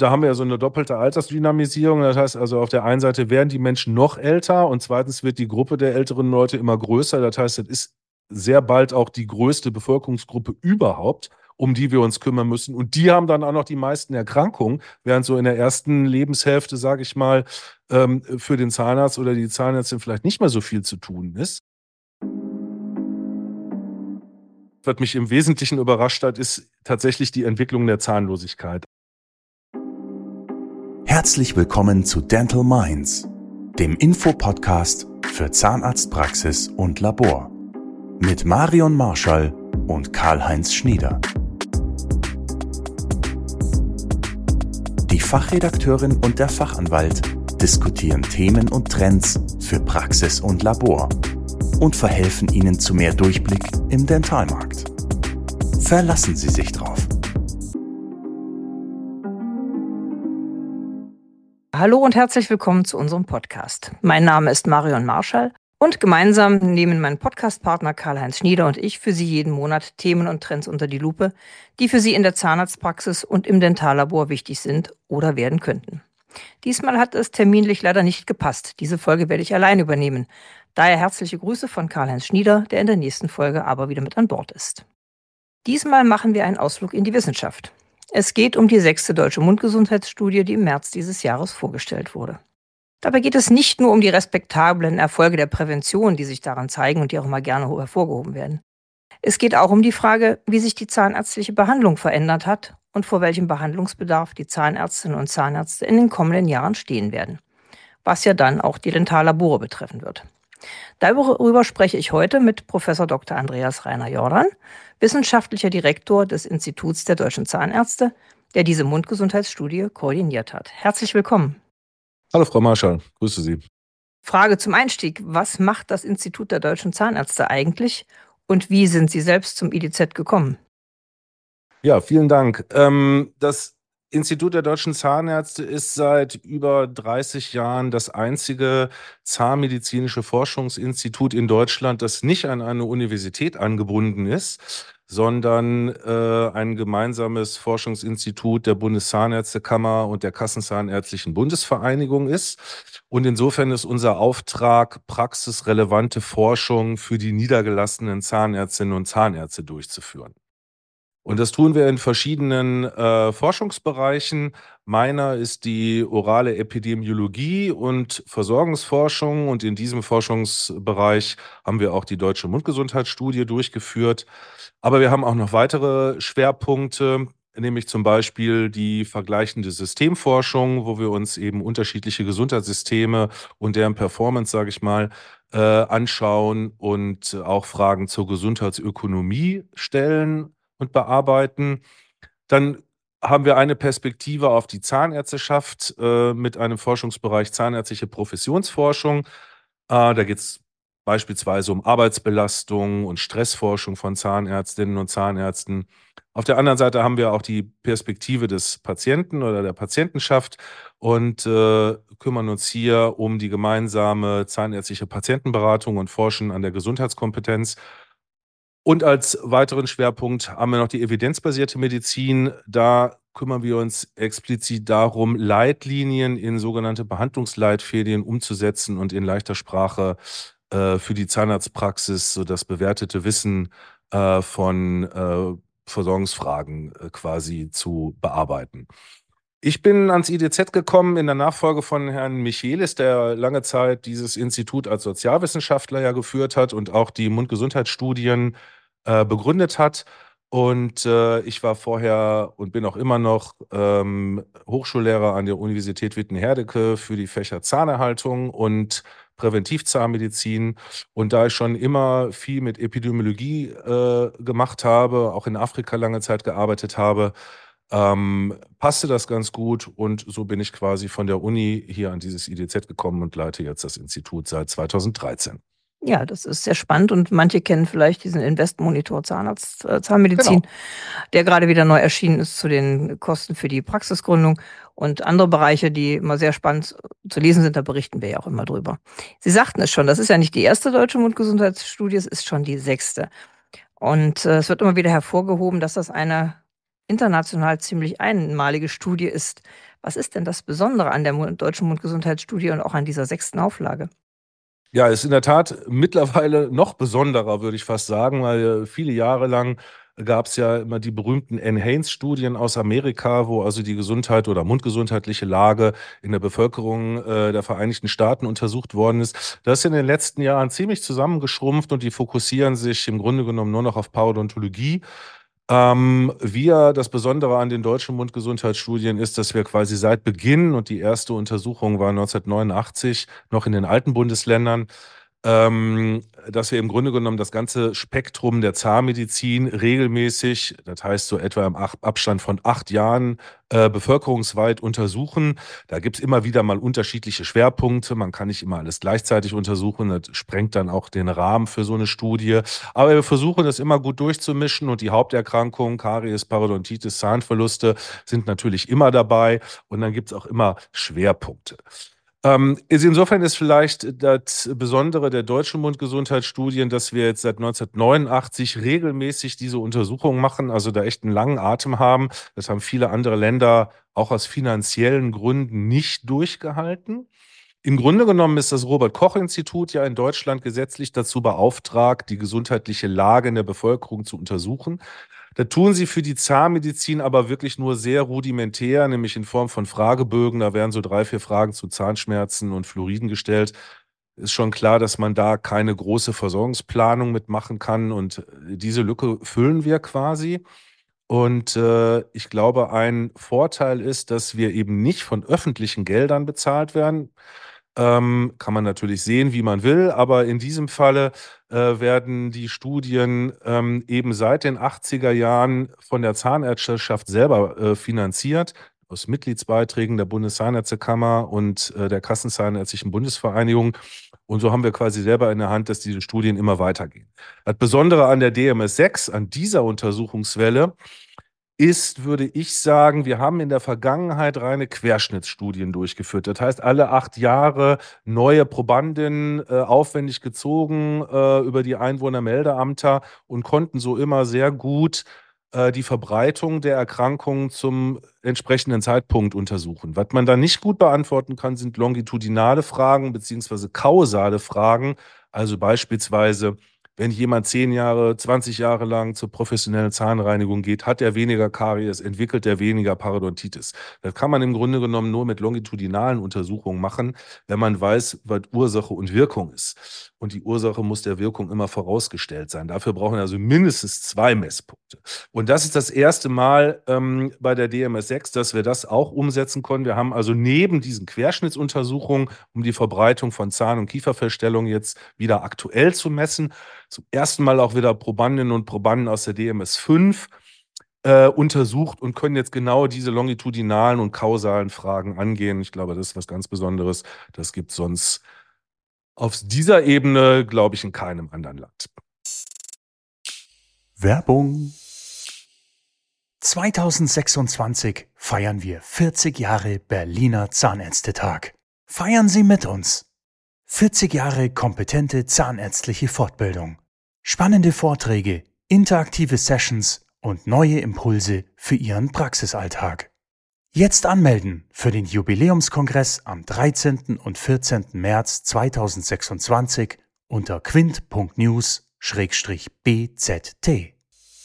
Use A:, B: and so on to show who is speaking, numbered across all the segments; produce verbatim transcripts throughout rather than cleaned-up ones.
A: Da haben wir ja so eine doppelte Altersdynamisierung. Das heißt also, auf der einen Seite werden die Menschen noch älter und zweitens wird die Gruppe der älteren Leute immer größer. Das heißt, das ist sehr bald auch die größte Bevölkerungsgruppe überhaupt, um die wir uns kümmern müssen. Und die haben dann auch noch die meisten Erkrankungen, während so in der ersten Lebenshälfte, sage ich mal, ähm, für den Zahnarzt oder die Zahnärztin vielleicht nicht mehr so viel zu tun ist. Was mich im Wesentlichen überrascht hat, ist tatsächlich die Entwicklung der Zahnlosigkeit.
B: Herzlich willkommen zu Dental Minds, dem Infopodcast für Zahnarztpraxis und Labor. Mit Marion Marschall und Karl-Heinz Schnieder. Die Fachredakteurin und der Fachanwalt diskutieren Themen und Trends für Praxis und Labor und verhelfen Ihnen zu mehr Durchblick im Dentalmarkt. Verlassen Sie sich drauf.
C: Hallo und herzlich willkommen zu unserem Podcast. Mein Name ist Marion Marschall und gemeinsam nehmen mein Podcastpartner Karl-Heinz Schnieder und ich für Sie jeden Monat Themen und Trends unter die Lupe, die für Sie in der Zahnarztpraxis und im Dentallabor wichtig sind oder werden könnten. Diesmal hat es terminlich leider nicht gepasst. Diese Folge werde ich allein übernehmen. Daher herzliche Grüße von Karl-Heinz Schnieder, der in der nächsten Folge aber wieder mit an Bord ist. Diesmal machen wir einen Ausflug in die Wissenschaft. Es geht um die sechste deutsche Mundgesundheitsstudie, die im März dieses Jahres vorgestellt wurde. Dabei geht es nicht nur um die respektablen Erfolge der Prävention, die sich daran zeigen und die auch immer gerne hervorgehoben werden. Es geht auch um die Frage, wie sich die zahnärztliche Behandlung verändert hat und vor welchem Behandlungsbedarf die Zahnärztinnen und Zahnärzte in den kommenden Jahren stehen werden, was ja dann auch die Dentallabore betreffen wird. Darüber spreche ich heute mit Professor Doktor Andreas Rainer-Jordan, wissenschaftlicher Direktor des Instituts der Deutschen Zahnärzte, der diese Mundgesundheitsstudie koordiniert hat. Herzlich willkommen.
A: Hallo Frau Marschall, grüße Sie.
C: Frage zum Einstieg: Was macht das Institut der Deutschen Zahnärzte eigentlich und wie sind Sie selbst zum I D Z gekommen?
A: Ja, vielen Dank. Ähm, das Institut der Deutschen Zahnärzte ist seit über dreißig Jahren das einzige zahnmedizinische Forschungsinstitut in Deutschland, das nicht an eine Universität angebunden ist, sondern äh, ein gemeinsames Forschungsinstitut der Bundeszahnärztekammer und der Kassenzahnärztlichen Bundesvereinigung ist. Und insofern ist unser Auftrag, praxisrelevante Forschung für die niedergelassenen Zahnärztinnen und Zahnärzte durchzuführen. Und das tun wir in verschiedenen äh, Forschungsbereichen. Meiner ist die orale Epidemiologie und Versorgungsforschung. Und in diesem Forschungsbereich haben wir auch die deutsche Mundgesundheitsstudie durchgeführt. Aber wir haben auch noch weitere Schwerpunkte, nämlich zum Beispiel die vergleichende Systemforschung, wo wir uns eben unterschiedliche Gesundheitssysteme und deren Performance, sage ich mal, äh, anschauen und auch Fragen zur Gesundheitsökonomie stellen und bearbeiten. Dann haben wir eine Perspektive auf die Zahnärzteschaft äh, mit einem Forschungsbereich Zahnärztliche Professionsforschung. Äh, da geht es beispielsweise um Arbeitsbelastung und Stressforschung von Zahnärztinnen und Zahnärzten. Auf der anderen Seite haben wir auch die Perspektive des Patienten oder der Patientenschaft und äh, kümmern uns hier um die gemeinsame zahnärztliche Patientenberatung und forschen an der Gesundheitskompetenz. Und als weiteren Schwerpunkt haben wir noch die evidenzbasierte Medizin. Da kümmern wir uns explizit darum, Leitlinien in sogenannte Behandlungsleitfäden umzusetzen und in leichter Sprache äh, für die Zahnarztpraxis so das bewährtete Wissen äh, von äh, Versorgungsfragen äh, quasi zu bearbeiten. Ich bin ans I D Z gekommen in der Nachfolge von Herrn Michelis, der lange Zeit dieses Institut als Sozialwissenschaftler ja geführt hat und auch die Mundgesundheitsstudien äh, begründet hat. Und äh, ich war vorher und bin auch immer noch ähm, Hochschullehrer an der Universität Witten-Herdecke für die Fächer Zahnerhaltung und Präventivzahnmedizin. Und da ich schon immer viel mit Epidemiologie äh, gemacht habe, auch in Afrika lange Zeit gearbeitet habe, ähm, passte das ganz gut und so bin ich quasi von der Uni hier an dieses I D Z gekommen und leite jetzt das Institut seit zweitausenddreizehn.
C: Ja, das ist sehr spannend und manche kennen vielleicht diesen Investmonitor Zahnarzt, äh, Zahnmedizin,
A: Genau.
C: der gerade wieder neu erschienen ist zu den Kosten für die Praxisgründung und andere Bereiche, die immer sehr spannend zu lesen sind, da berichten wir ja auch immer drüber. Sie sagten es schon, das ist ja nicht die erste deutsche Mundgesundheitsstudie, es ist schon die sechste. Und äh, es wird immer wieder hervorgehoben, dass das eine international ziemlich einmalige Studie ist. Was ist denn das Besondere an der Deutschen Mundgesundheitsstudie und auch an dieser sechsten Auflage?
A: Ja, ist in der Tat mittlerweile noch besonderer, würde ich fast sagen, weil viele Jahre lang gab es ja immer die berühmten NHANES-Studien aus Amerika, wo also die Gesundheit oder mundgesundheitliche Lage in der Bevölkerung äh, der Vereinigten Staaten untersucht worden ist. Das ist in den letzten Jahren ziemlich zusammengeschrumpft und die fokussieren sich im Grunde genommen nur noch auf Parodontologie. Ähm, wir, das Besondere an den deutschen Mundgesundheitsstudien ist, dass wir quasi seit Beginn, und die erste Untersuchung war neunzehnhundertneunundachtzig, noch in den alten Bundesländern, ähm, dass wir im Grunde genommen das ganze Spektrum der Zahnmedizin regelmäßig, das heißt so etwa im Ach- Abstand von acht Jahren, äh, bevölkerungsweit untersuchen. Da gibt es immer wieder mal unterschiedliche Schwerpunkte. Man kann nicht immer alles gleichzeitig untersuchen. Das sprengt dann auch den Rahmen für so eine Studie. Aber wir versuchen das immer gut durchzumischen und die Haupterkrankungen, Karies, Parodontitis, Zahnverluste, sind natürlich immer dabei. Und dann gibt es auch immer Schwerpunkte. Ähm, ist insofern ist vielleicht das Besondere der deutschen Mundgesundheitsstudien, dass wir jetzt seit neunzehnhundertneunundachtzig regelmäßig diese Untersuchungen machen, also da echt einen langen Atem haben. Das haben viele andere Länder auch aus finanziellen Gründen nicht durchgehalten. Im Grunde genommen ist das Robert-Koch-Institut ja in Deutschland gesetzlich dazu beauftragt, die gesundheitliche Lage in der Bevölkerung zu untersuchen. Da tun sie für die Zahnmedizin aber wirklich nur sehr rudimentär, nämlich in Form von Fragebögen. Da werden so drei, vier Fragen zu Zahnschmerzen und Fluoriden gestellt. Ist schon klar, dass man da keine große Versorgungsplanung mitmachen kann. Und diese Lücke füllen wir quasi. Und äh, ich glaube, ein Vorteil ist, dass wir eben nicht von öffentlichen Geldern bezahlt werden. Ähm, kann man natürlich sehen, wie man will, aber in diesem Falle äh, werden die Studien ähm, eben seit den achtziger Jahren von der Zahnärzteschaft selber äh, finanziert, aus Mitgliedsbeiträgen der Bundeszahnärztekammer und äh, der Kassenzahnärztlichen Bundesvereinigung. Und so haben wir quasi selber in der Hand, dass diese Studien immer weitergehen. Das Besondere an der D M S sechs, an dieser Untersuchungswelle, ist, würde ich sagen, wir haben in der Vergangenheit reine Querschnittsstudien durchgeführt. Das heißt, alle acht Jahre neue Probandinnen äh, aufwendig gezogen äh, über die Einwohnermeldeämter und konnten so immer sehr gut äh, die Verbreitung der Erkrankungen zum entsprechenden Zeitpunkt untersuchen. Was man da nicht gut beantworten kann, sind longitudinale Fragen beziehungsweise kausale Fragen. Also beispielsweise, wenn jemand zehn Jahre, zwanzig Jahre lang zur professionellen Zahnreinigung geht, hat er weniger Karies, entwickelt er weniger Parodontitis. Das kann man im Grunde genommen nur mit longitudinalen Untersuchungen machen, wenn man weiß, was Ursache und Wirkung ist. Und die Ursache muss der Wirkung immer vorausgestellt sein. Dafür brauchen wir also mindestens zwei Messpunkte. Und das ist das erste Mal ähm, bei der D M S sechs, dass wir das auch umsetzen konnten. Wir haben also neben diesen Querschnittsuntersuchungen, um die Verbreitung von Zahn- und Kieferverstellungen jetzt wieder aktuell zu messen, zum ersten Mal auch wieder Probandinnen und Probanden aus der D M S fünf äh, untersucht und können jetzt genau diese longitudinalen und kausalen Fragen angehen. Ich glaube, das ist was ganz Besonderes. Das gibt es sonst auf dieser Ebene, glaube ich, in keinem anderen Land.
B: Werbung. zweitausendsechsundzwanzig feiern wir vierzig Jahre Berliner Zahnärztetag. Feiern Sie mit uns. vierzig Jahre kompetente zahnärztliche Fortbildung. Spannende Vorträge, interaktive Sessions und neue Impulse für Ihren Praxisalltag. Jetzt anmelden für den Jubiläumskongress am dreizehnten und vierzehnten März zweitausendsechsundzwanzig unter quint punkt news Schrägstrich B Z T.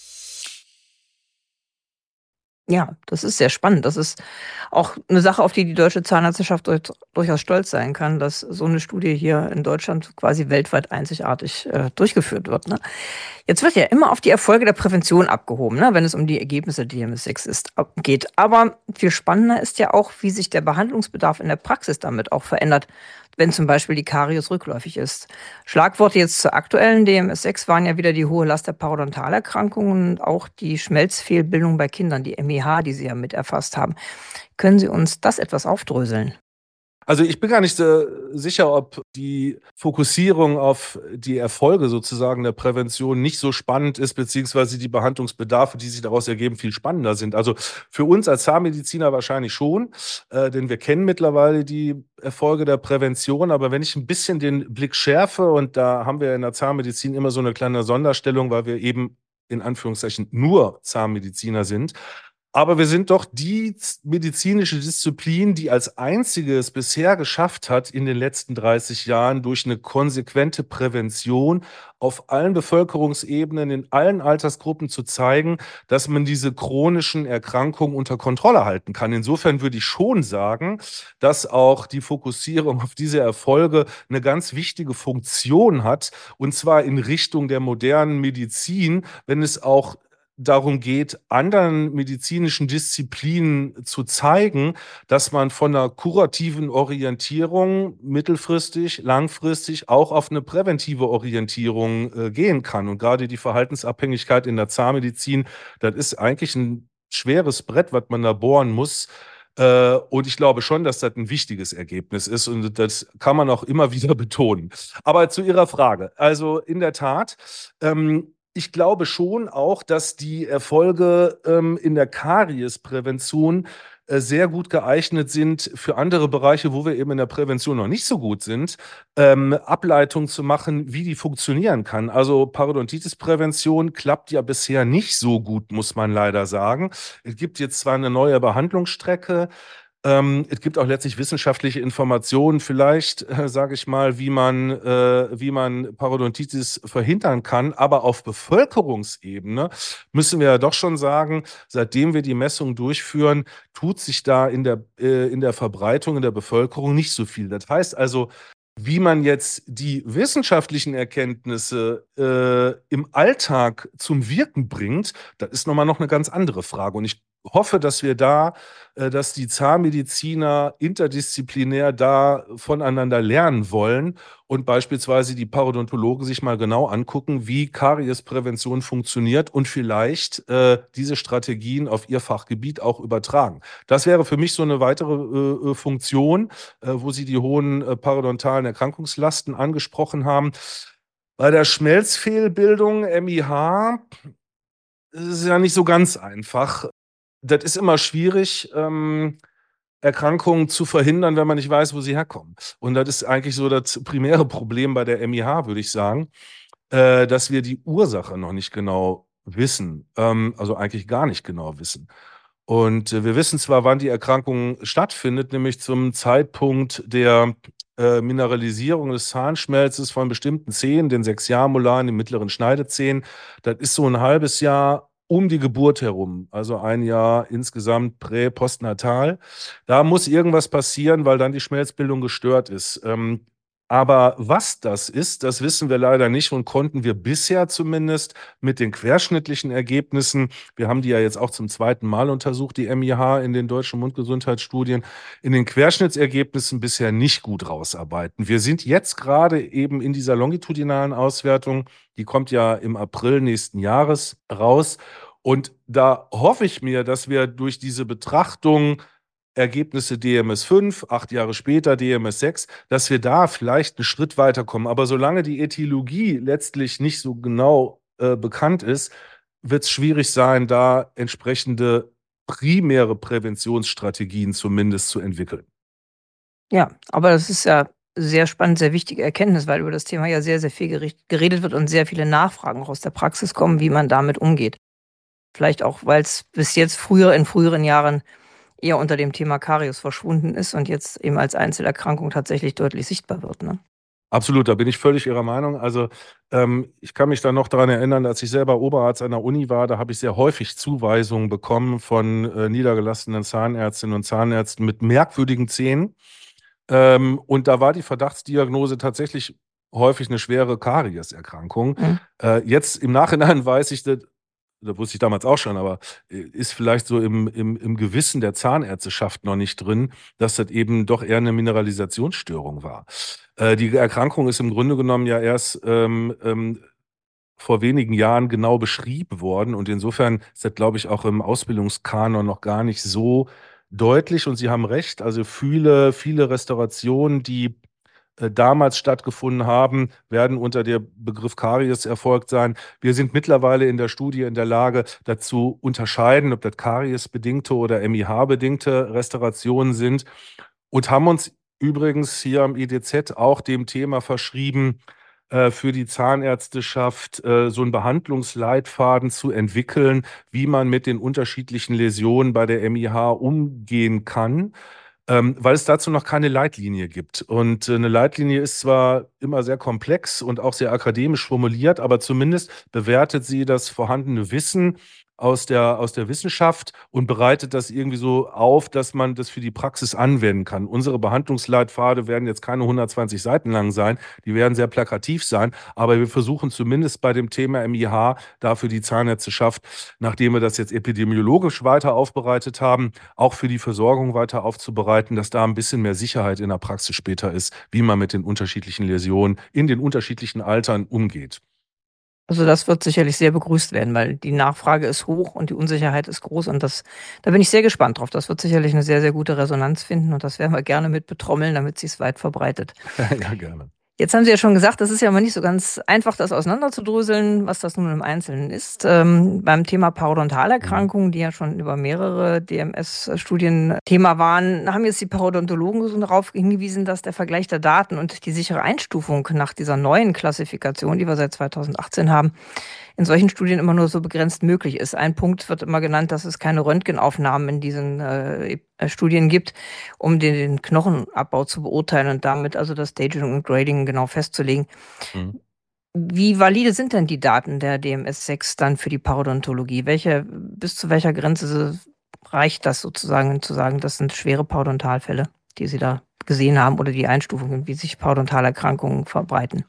C: Ja, das ist sehr spannend. Das ist auch eine Sache, auf die die deutsche Zahnärzteschaft durch, durchaus stolz sein kann, dass so eine Studie hier in Deutschland quasi weltweit einzigartig äh, durchgeführt wird. Ne? Jetzt wird ja immer auf die Erfolge der Prävention abgehoben, ne, wenn es um die Ergebnisse der D M S sechs ist, geht. Aber viel spannender ist ja auch, wie sich der Behandlungsbedarf in der Praxis damit auch verändert, wenn zum Beispiel die Karies rückläufig ist. Schlagworte jetzt zur aktuellen D M S sechs waren ja wieder die hohe Last der Parodontalerkrankungen und auch die Schmelzfehlbildung bei Kindern, die M E H, die Sie ja mit erfasst haben. Können Sie uns das etwas aufdröseln?
A: Also ich bin gar nicht so sicher, ob die Fokussierung auf die Erfolge sozusagen der Prävention nicht so spannend ist, beziehungsweise die Behandlungsbedarfe, die sich daraus ergeben, viel spannender sind. Also für uns als Zahnmediziner wahrscheinlich schon, äh, denn wir kennen mittlerweile die Erfolge der Prävention. Aber wenn ich ein bisschen den Blick schärfe, und da haben wir in der Zahnmedizin immer so eine kleine Sonderstellung, weil wir eben in Anführungszeichen nur Zahnmediziner sind, Aber wir sind doch die medizinische Disziplin, die als einzige es bisher geschafft hat, in den letzten dreißig Jahren durch eine konsequente Prävention auf allen Bevölkerungsebenen, in allen Altersgruppen zu zeigen, dass man diese chronischen Erkrankungen unter Kontrolle halten kann. Insofern würde ich schon sagen, dass auch die Fokussierung auf diese Erfolge eine ganz wichtige Funktion hat, und zwar in Richtung der modernen Medizin, wenn es auch darum geht, anderen medizinischen Disziplinen zu zeigen, dass man von einer kurativen Orientierung mittelfristig, langfristig auch auf eine präventive Orientierung äh, gehen kann. Und gerade die Verhaltensabhängigkeit in der Zahnmedizin, das ist eigentlich ein schweres Brett, was man da bohren muss. Äh, und ich glaube schon, dass das ein wichtiges Ergebnis ist, und das kann man auch immer wieder betonen. Aber zu Ihrer Frage. Also in der Tat, ähm, ich glaube schon auch, dass die Erfolge ähm, in der Kariesprävention äh, sehr gut geeignet sind für andere Bereiche, wo wir eben in der Prävention noch nicht so gut sind, ähm, Ableitungen zu machen, wie die funktionieren kann. Also Parodontitis-Prävention klappt ja bisher nicht so gut, muss man leider sagen. Es gibt jetzt zwar eine neue Behandlungsstrecke, ähm, es gibt auch letztlich wissenschaftliche Informationen, vielleicht, äh, sage ich mal, wie man, äh, wie man Parodontitis verhindern kann. Aber auf Bevölkerungsebene müssen wir ja doch schon sagen, seitdem wir die Messungen durchführen, tut sich da in der, äh, in der Verbreitung in der Bevölkerung nicht so viel. Das heißt also, wie man jetzt die wissenschaftlichen Erkenntnisse äh, im Alltag zum Wirken bringt, das ist nochmal noch eine ganz andere Frage. Und ich hoffe, dass wir da, äh, dass die Zahnmediziner interdisziplinär da voneinander lernen wollen und beispielsweise die Parodontologen sich mal genau angucken, wie Kariesprävention funktioniert und vielleicht äh, diese Strategien auf ihr Fachgebiet auch übertragen. Das wäre für mich so eine weitere äh, Funktion, äh, wo Sie die hohen äh, parodontalen Erkrankungslasten angesprochen haben. Bei der Schmelzfehlbildung, M I H, ist es ja nicht so ganz einfach. Das ist immer schwierig, ähm, Erkrankungen zu verhindern, wenn man nicht weiß, wo sie herkommen. Und das ist eigentlich so das primäre Problem bei der M I H, würde ich sagen, äh, dass wir die Ursache noch nicht genau wissen, ähm, also eigentlich gar nicht genau wissen. Und äh, wir wissen zwar, wann die Erkrankung stattfindet, nämlich zum Zeitpunkt der äh, Mineralisierung des Zahnschmelzes von bestimmten Zähnen, den Sechsjahrmolaren, den mittleren Schneidezähnen. Das ist so ein halbes Jahr um die Geburt herum, also ein Jahr insgesamt prä-, postnatal. Da muss irgendwas passieren, weil dann die Schmelzbildung gestört ist. Ähm, aber was das ist, das wissen wir leider nicht und konnten wir bisher zumindest mit den querschnittlichen Ergebnissen, wir haben die ja jetzt auch zum zweiten Mal untersucht, die M I H in den deutschen Mundgesundheitsstudien, in den Querschnittsergebnissen bisher nicht gut rausarbeiten. Wir sind jetzt gerade eben in dieser longitudinalen Auswertung, die kommt ja im April nächsten Jahres raus. Und da hoffe ich mir, dass wir durch diese Betrachtung Ergebnisse D M S fünf, acht Jahre später D M S sechs, dass wir da vielleicht einen Schritt weiterkommen. Aber solange die Ätiologie letztlich nicht so genau äh, bekannt ist, wird es schwierig sein, da entsprechende primäre Präventionsstrategien zumindest zu entwickeln.
C: Ja, aber das ist ja sehr spannend, sehr wichtige Erkenntnis, weil über das Thema ja sehr, sehr viel geredet wird und sehr viele Nachfragen auch aus der Praxis kommen, wie man damit umgeht. Vielleicht auch, weil es bis jetzt früher in früheren Jahren eher unter dem Thema Karies verschwunden ist und jetzt eben als Einzelerkrankung tatsächlich deutlich sichtbar wird, ne?
A: Absolut, da bin ich völlig Ihrer Meinung. Also ähm, ich kann mich da noch daran erinnern, als ich selber Oberarzt an der Uni war, da habe ich sehr häufig Zuweisungen bekommen von äh, niedergelassenen Zahnärztinnen und Zahnärzten mit merkwürdigen Zähnen. Ähm, und da war die Verdachtsdiagnose tatsächlich häufig eine schwere Karieserkrankung.
C: Mhm.
A: Äh, jetzt im Nachhinein weiß ich, das, das wusste ich damals auch schon, aber äh, ist vielleicht so im, im, im Gewissen der Zahnärzteschaft noch nicht drin, dass das eben doch eher eine Mineralisationsstörung war. Äh, die Erkrankung ist im Grunde genommen ja erst ähm, ähm, vor wenigen Jahren genau beschrieben worden. Und insofern ist das, glaube ich, auch im Ausbildungskanon noch gar nicht so deutlich. Und Sie haben recht, also viele, viele Restaurationen, die äh, damals stattgefunden haben, werden unter dem Begriff Karies erfolgt sein. Wir sind mittlerweile in der Studie in der Lage, dazu unterscheiden, ob das kariesbedingte oder M I H-bedingte Restaurationen sind und haben uns übrigens hier am I D Z auch dem Thema verschrieben, äh, für die Zahnärzteschaft äh, so einen Behandlungsleitfaden zu entwickeln, wie man mit den unterschiedlichen Läsionen bei der M I H umgehen kann. Ähm, weil es dazu noch keine Leitlinie gibt. Und äh, eine Leitlinie ist zwar immer sehr komplex und auch sehr akademisch formuliert, aber zumindest bewertet sie das vorhandene Wissen aus der, aus der Wissenschaft und bereitet das irgendwie so auf, dass man das für die Praxis anwenden kann. Unsere Behandlungsleitpfade werden jetzt keine hundertzwanzig Seiten lang sein, die werden sehr plakativ sein, aber wir versuchen zumindest bei dem Thema M I H dafür die Zahnärzteschaft, nachdem wir das jetzt epidemiologisch weiter aufbereitet haben, auch für die Versorgung weiter aufzubereiten, dass da ein bisschen mehr Sicherheit in der Praxis später ist, wie man mit den unterschiedlichen Läsionen in den unterschiedlichen Altern umgeht.
C: Also das wird sicherlich sehr begrüßt werden, weil die Nachfrage ist hoch und die Unsicherheit ist groß und das, da bin ich sehr gespannt drauf. Das wird sicherlich eine sehr, sehr gute Resonanz finden und das werden wir gerne mit betrommeln, damit sich es weit verbreitet.
A: Ja, gerne.
C: Jetzt haben Sie ja schon gesagt, das ist ja immer nicht so ganz einfach, das auseinanderzudröseln, was das nun im Einzelnen ist. Ähm, beim Thema Parodontalerkrankungen, die ja schon über mehrere D M S-Studien Thema waren, haben jetzt die Parodontologen so darauf hingewiesen, dass der Vergleich der Daten und die sichere Einstufung nach dieser neuen Klassifikation, die wir seit zweitausendachtzehn haben, in solchen Studien immer nur so begrenzt möglich ist. Ein Punkt wird immer genannt, dass es keine Röntgenaufnahmen in diesen äh, Studien gibt, um den, den Knochenabbau zu beurteilen und damit also das Staging und Grading genau festzulegen. Mhm. Wie valide sind denn die Daten der D M S sechs dann für die Parodontologie? Welche, bis zu welcher Grenze reicht das sozusagen, zu sagen, das sind schwere Parodontalfälle, die Sie da gesehen haben oder die Einstufungen, wie sich Parodontalerkrankungen verbreiten?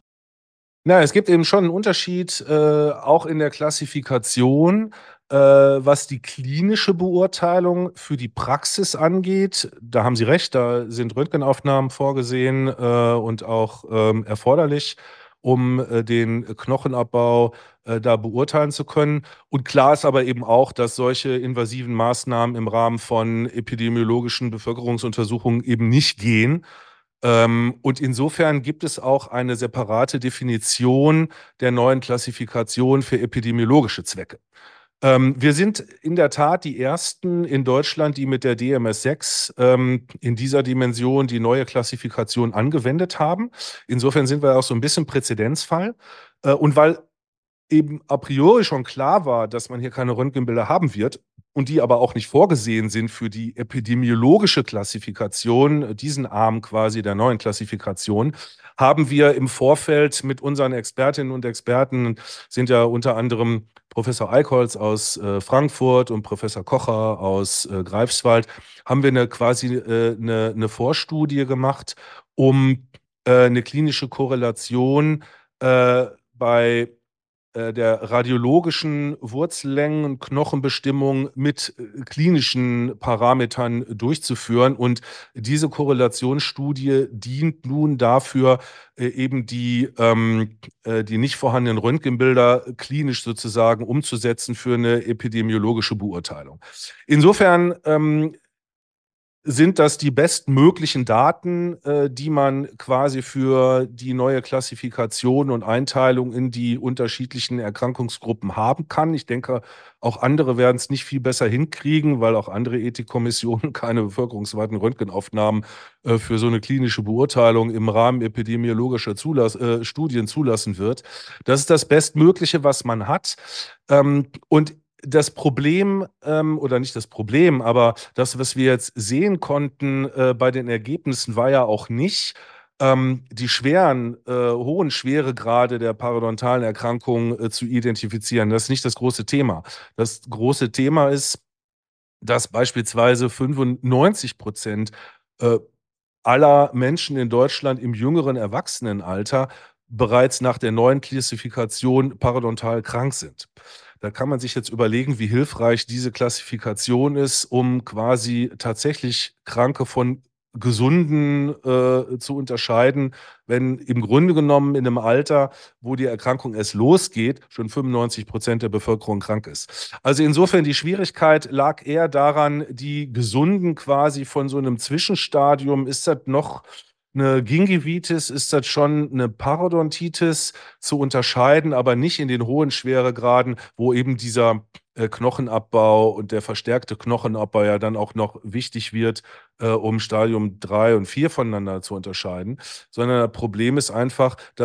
A: Na, es gibt eben schon einen Unterschied, äh, auch in der Klassifikation, äh, was die klinische Beurteilung für die Praxis angeht. Da haben Sie recht, da sind Röntgenaufnahmen vorgesehen, äh, und auch ähm, erforderlich, um äh, den Knochenabbau äh, da beurteilen zu können. Und klar ist aber eben auch, dass solche invasiven Maßnahmen im Rahmen von epidemiologischen Bevölkerungsuntersuchungen eben nicht gehen. Ähm, und insofern gibt es auch eine separate Definition der neuen Klassifikation für epidemiologische Zwecke. Ähm, wir sind in der Tat die Ersten in Deutschland, die mit der D M S sechs ähm, in dieser Dimension die neue Klassifikation angewendet haben. Insofern sind wir auch so ein bisschen Präzedenzfall. Äh, und weil eben a priori schon klar war, dass man hier keine Röntgenbilder haben wird und die aber auch nicht vorgesehen sind für die epidemiologische Klassifikation, diesen Arm quasi der neuen Klassifikation, haben wir im Vorfeld mit unseren Expertinnen und Experten, sind ja unter anderem Professor Eickholz aus äh, Frankfurt und Professor Kocher aus äh, Greifswald, haben wir eine, quasi äh, eine, eine Vorstudie gemacht, um äh, eine klinische Korrelation äh, bei der radiologischen Wurzellängen- und Knochenbestimmung mit klinischen Parametern durchzuführen. Und diese Korrelationsstudie dient nun dafür, eben die, ähm, die nicht vorhandenen Röntgenbilder klinisch sozusagen umzusetzen für eine epidemiologische Beurteilung. Insofern ähm, sind das die bestmöglichen Daten, äh, die man quasi für die neue Klassifikation und Einteilung in die unterschiedlichen Erkrankungsgruppen haben kann. Ich denke, auch andere werden es nicht viel besser hinkriegen, weil auch andere Ethikkommissionen keine bevölkerungsweiten Röntgenaufnahmen äh, für so eine klinische Beurteilung im Rahmen epidemiologischer Zulass äh, Studien zulassen wird. Das ist das Bestmögliche, was man hat. Ähm, und Das Problem, ähm, oder nicht das Problem, aber das, was wir jetzt sehen konnten äh, bei den Ergebnissen, war ja auch nicht ähm, die schweren, äh, hohen Schweregrade der parodontalen Erkrankungen äh, zu identifizieren. Das ist nicht das große Thema. Das große Thema ist, dass beispielsweise fünfundneunzig Prozent äh, aller Menschen in Deutschland im jüngeren Erwachsenenalter bereits nach der neuen Klassifikation parodontal krank sind. Da kann man sich jetzt überlegen, wie hilfreich diese Klassifikation ist, um quasi tatsächlich Kranke von Gesunden äh, zu unterscheiden, wenn im Grunde genommen in einem Alter, wo die Erkrankung erst losgeht, schon fünfundneunzig Prozent der Bevölkerung krank ist. Also insofern die Schwierigkeit lag eher daran, die Gesunden quasi von so einem Zwischenstadium, ist das noch eine Gingivitis, ist das schon eine Parodontitis zu unterscheiden, aber nicht in den hohen Schweregraden, wo eben dieser äh, Knochenabbau und der verstärkte Knochenabbau ja dann auch noch wichtig wird, äh, um Stadium drei und vier voneinander zu unterscheiden. Sondern das Problem ist einfach, dass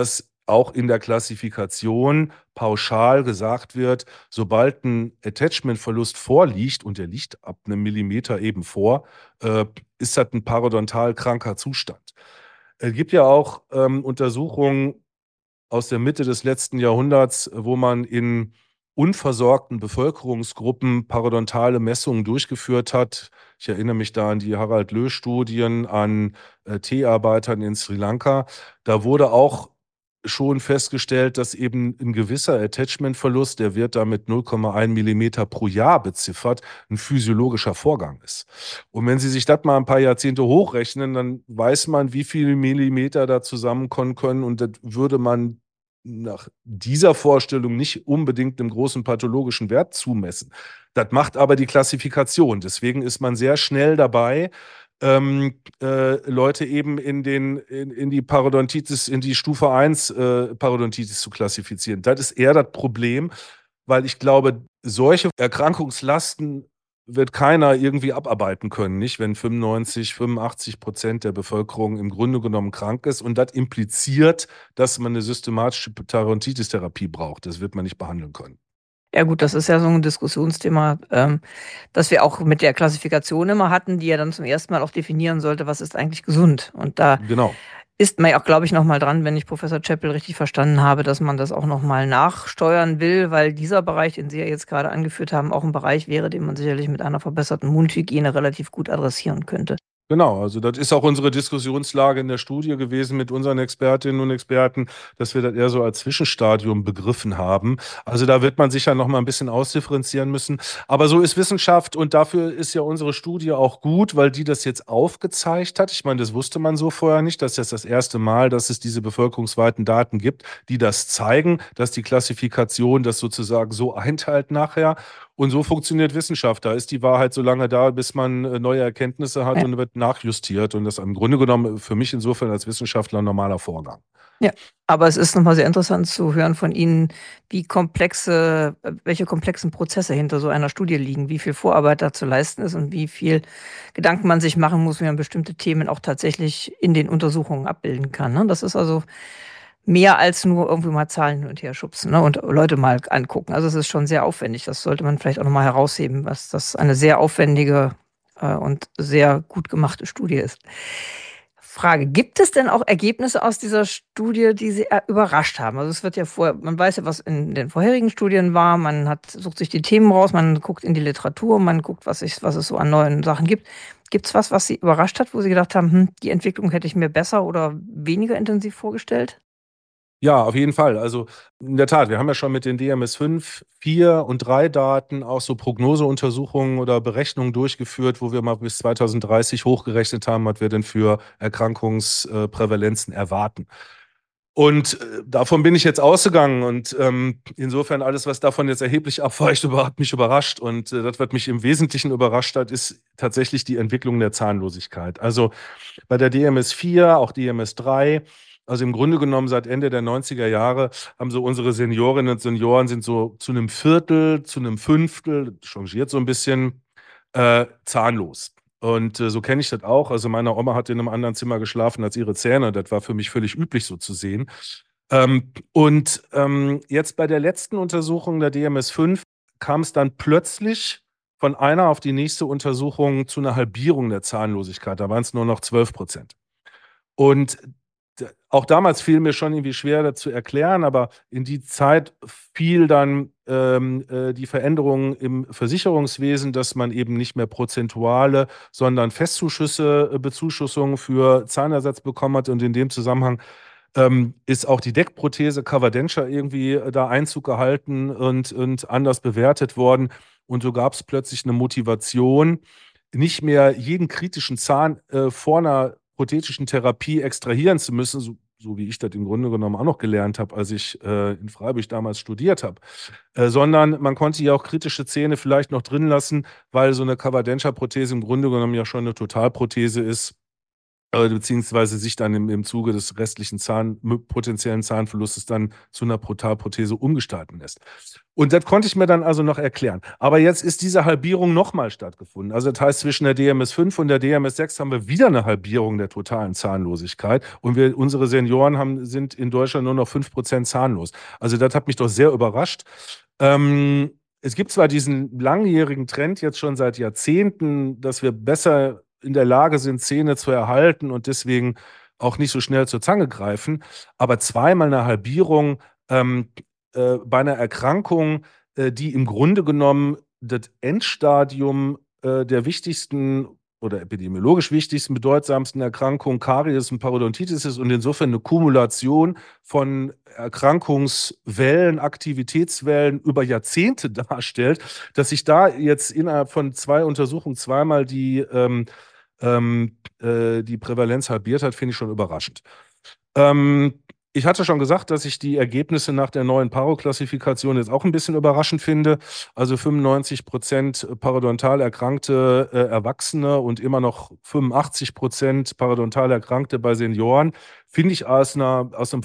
A: auch in der Klassifikation pauschal gesagt wird, sobald ein Attachmentverlust vorliegt, und der liegt ab einem Millimeter eben vor, äh, ist das ein parodontal kranker Zustand. Es gibt ja auch ähm, Untersuchungen aus der Mitte des letzten Jahrhunderts, wo man in unversorgten Bevölkerungsgruppen parodontale Messungen durchgeführt hat. Ich erinnere mich da an die Harald-Löh-Studien an äh, Teearbeitern in Sri Lanka. Da wurde auch schon festgestellt, dass eben ein gewisser Attachmentverlust, der wird da mit null Komma eins Millimeter pro Jahr beziffert, ein physiologischer Vorgang ist. Und wenn Sie sich das mal ein paar Jahrzehnte hochrechnen, dann weiß man, wie viele Millimeter da zusammenkommen können, und das würde man nach dieser Vorstellung nicht unbedingt einem großen pathologischen Wert zumessen. Das macht aber die Klassifikation. Deswegen ist man sehr schnell dabei, ähm, äh, Leute eben in, den, in, in die Parodontitis, in die Stufe eins äh, Parodontitis zu klassifizieren. Das ist eher das Problem, weil ich glaube, solche Erkrankungslasten wird keiner irgendwie abarbeiten können, nicht? Wenn fünfundneunzig, fünfundachtzig Prozent der Bevölkerung im Grunde genommen krank ist, und das impliziert, dass man eine systematische Parodontitis-Therapie braucht. Das wird man nicht behandeln können.
C: Ja gut, das ist ja so ein Diskussionsthema, ähm, das wir auch mit der Klassifikation immer hatten, die ja dann zum ersten Mal auch definieren sollte, was ist eigentlich gesund. Und da
A: Genau.
C: ist man ja auch, glaube ich, nochmal dran, wenn ich Professor Chappell richtig verstanden habe, dass man das auch nochmal nachsteuern will, weil dieser Bereich, den Sie ja jetzt gerade angeführt haben, auch ein Bereich wäre, den man sicherlich mit einer verbesserten Mundhygiene relativ gut adressieren könnte.
A: Genau, also das ist auch unsere Diskussionslage in der Studie gewesen mit unseren Expertinnen und Experten, dass wir das eher so als Zwischenstadium begriffen haben. Also da wird man sicher noch mal ein bisschen ausdifferenzieren müssen. Aber so ist Wissenschaft, und dafür ist ja unsere Studie auch gut, weil die das jetzt aufgezeigt hat. Ich meine, das wusste man so vorher nicht. Das ist jetzt das erste Mal, dass es diese bevölkerungsweiten Daten gibt, die das zeigen, dass die Klassifikation das sozusagen so einteilt nachher. Und so funktioniert Wissenschaft. Da ist die Wahrheit so lange da, bis man äh, neue Erkenntnisse hat,
C: Ja.
A: und wird nachjustiert. Und das ist im Grunde genommen für mich insofern als Wissenschaftler ein normaler Vorgang.
C: Ja, aber es ist nochmal sehr interessant zu hören von Ihnen, wie komplexe, welche komplexen Prozesse hinter so einer Studie liegen, wie viel Vorarbeit da zu leisten ist und wie viel Gedanken man sich machen muss, wie man bestimmte Themen auch tatsächlich in den Untersuchungen abbilden kann. Ne? Das ist also mehr als nur irgendwie mal Zahlen hin und her schubsen, ne? Und Leute mal angucken. Also es ist schon sehr aufwendig. Das sollte man vielleicht auch nochmal herausheben, was das eine sehr aufwendige äh, und sehr gut gemachte Studie ist. Frage, gibt es denn auch Ergebnisse aus dieser Studie, die Sie äh, überrascht haben? Also es wird ja vor, man weiß ja, was in den vorherigen Studien war, man hat, sucht sich die Themen raus, man guckt in die Literatur, man guckt, was, ich, was es so an neuen Sachen gibt. Gibt es was, was Sie überrascht hat, wo Sie gedacht haben, hm, die Entwicklung hätte ich mir besser oder weniger intensiv vorgestellt?
A: Ja, auf jeden Fall. Also in der Tat, wir haben ja schon mit den D M S fünf, vier und drei Daten auch so Prognoseuntersuchungen oder Berechnungen durchgeführt, wo wir mal bis zweitausenddreißig hochgerechnet haben, was wir denn für Erkrankungsprävalenzen erwarten. Und äh, davon bin ich jetzt ausgegangen, und ähm, insofern alles, was davon jetzt erheblich abweicht, über- hat mich überrascht. Und äh, das, was mich im Wesentlichen überrascht hat, ist tatsächlich die Entwicklung der Zahnlosigkeit. Also bei der D M S vier, auch D M S drei, also im Grunde genommen seit Ende der neunziger Jahre haben so unsere Seniorinnen und Senioren sind so zu einem Viertel, zu einem Fünftel, changiert so ein bisschen, äh, zahnlos. Und äh, so kenne ich das auch. Also meine Oma hat in einem anderen Zimmer geschlafen als ihre Zähne. Das war für mich völlig üblich, so zu sehen. Ähm, und ähm, jetzt bei der letzten Untersuchung der D M S fünf kam es dann plötzlich von einer auf die nächste Untersuchung zu einer Halbierung der Zahnlosigkeit. Da waren es nur noch zwölf Prozent. Und d- auch damals fiel mir schon irgendwie schwer, das zu erklären, aber in die Zeit fiel dann ähm, äh, die Veränderung im Versicherungswesen, dass man eben nicht mehr prozentuale, sondern Festzuschüsse, äh, Bezuschussungen für Zahnersatz bekommen hat. Und in dem Zusammenhang ähm, ist auch die Deckprothese Cover Denture irgendwie äh, da Einzug gehalten und, und anders bewertet worden. Und so gab es plötzlich eine Motivation, nicht mehr jeden kritischen Zahn äh, vor einer prothetischen Therapie extrahieren zu müssen, so, so wie ich das im Grunde genommen auch noch gelernt habe, als ich äh, in Freiburg damals studiert habe, äh, sondern man konnte ja auch kritische Zähne vielleicht noch drin lassen, weil so eine Cover Denture Prothese im Grunde genommen ja schon eine Totalprothese ist. äh, beziehungsweise sich dann im, im Zuge des restlichen Zahn, potenziellen Zahnverlustes dann zu einer Protalprothese umgestalten lässt. Und das konnte ich mir dann also noch erklären. Aber jetzt ist diese Halbierung nochmal stattgefunden. Also das heißt, zwischen der D M S fünf und der D M S sechs haben wir wieder eine Halbierung der totalen Zahnlosigkeit. Und wir, unsere Senioren haben, sind in Deutschland nur noch fünf Prozent zahnlos. Also das hat mich doch sehr überrascht. Ähm, es gibt zwar diesen langjährigen Trend jetzt schon seit Jahrzehnten, dass wir besser in der Lage sind, Zähne zu erhalten und deswegen auch nicht so schnell zur Zange greifen. Aber zweimal eine Halbierung ähm, äh, bei einer Erkrankung, äh, die im Grunde genommen das Endstadium äh, der wichtigsten oder epidemiologisch wichtigsten, bedeutsamsten Erkrankungen Karies und Parodontitis ist und insofern eine Kumulation von Erkrankungswellen, Aktivitätswellen über Jahrzehnte darstellt, dass sich da jetzt innerhalb von zwei Untersuchungen zweimal die, ähm, ähm, äh, die Prävalenz halbiert hat, finde ich schon überraschend. Ähm, Ich hatte schon gesagt, dass ich die Ergebnisse nach der neuen Paro-Klassifikation jetzt auch ein bisschen überraschend finde. Also fünfundneunzig Prozent parodontal erkrankte äh, Erwachsene und immer noch fünfundachtzig Prozent parodontal Erkrankte bei Senioren, finde ich aus, einer, aus einem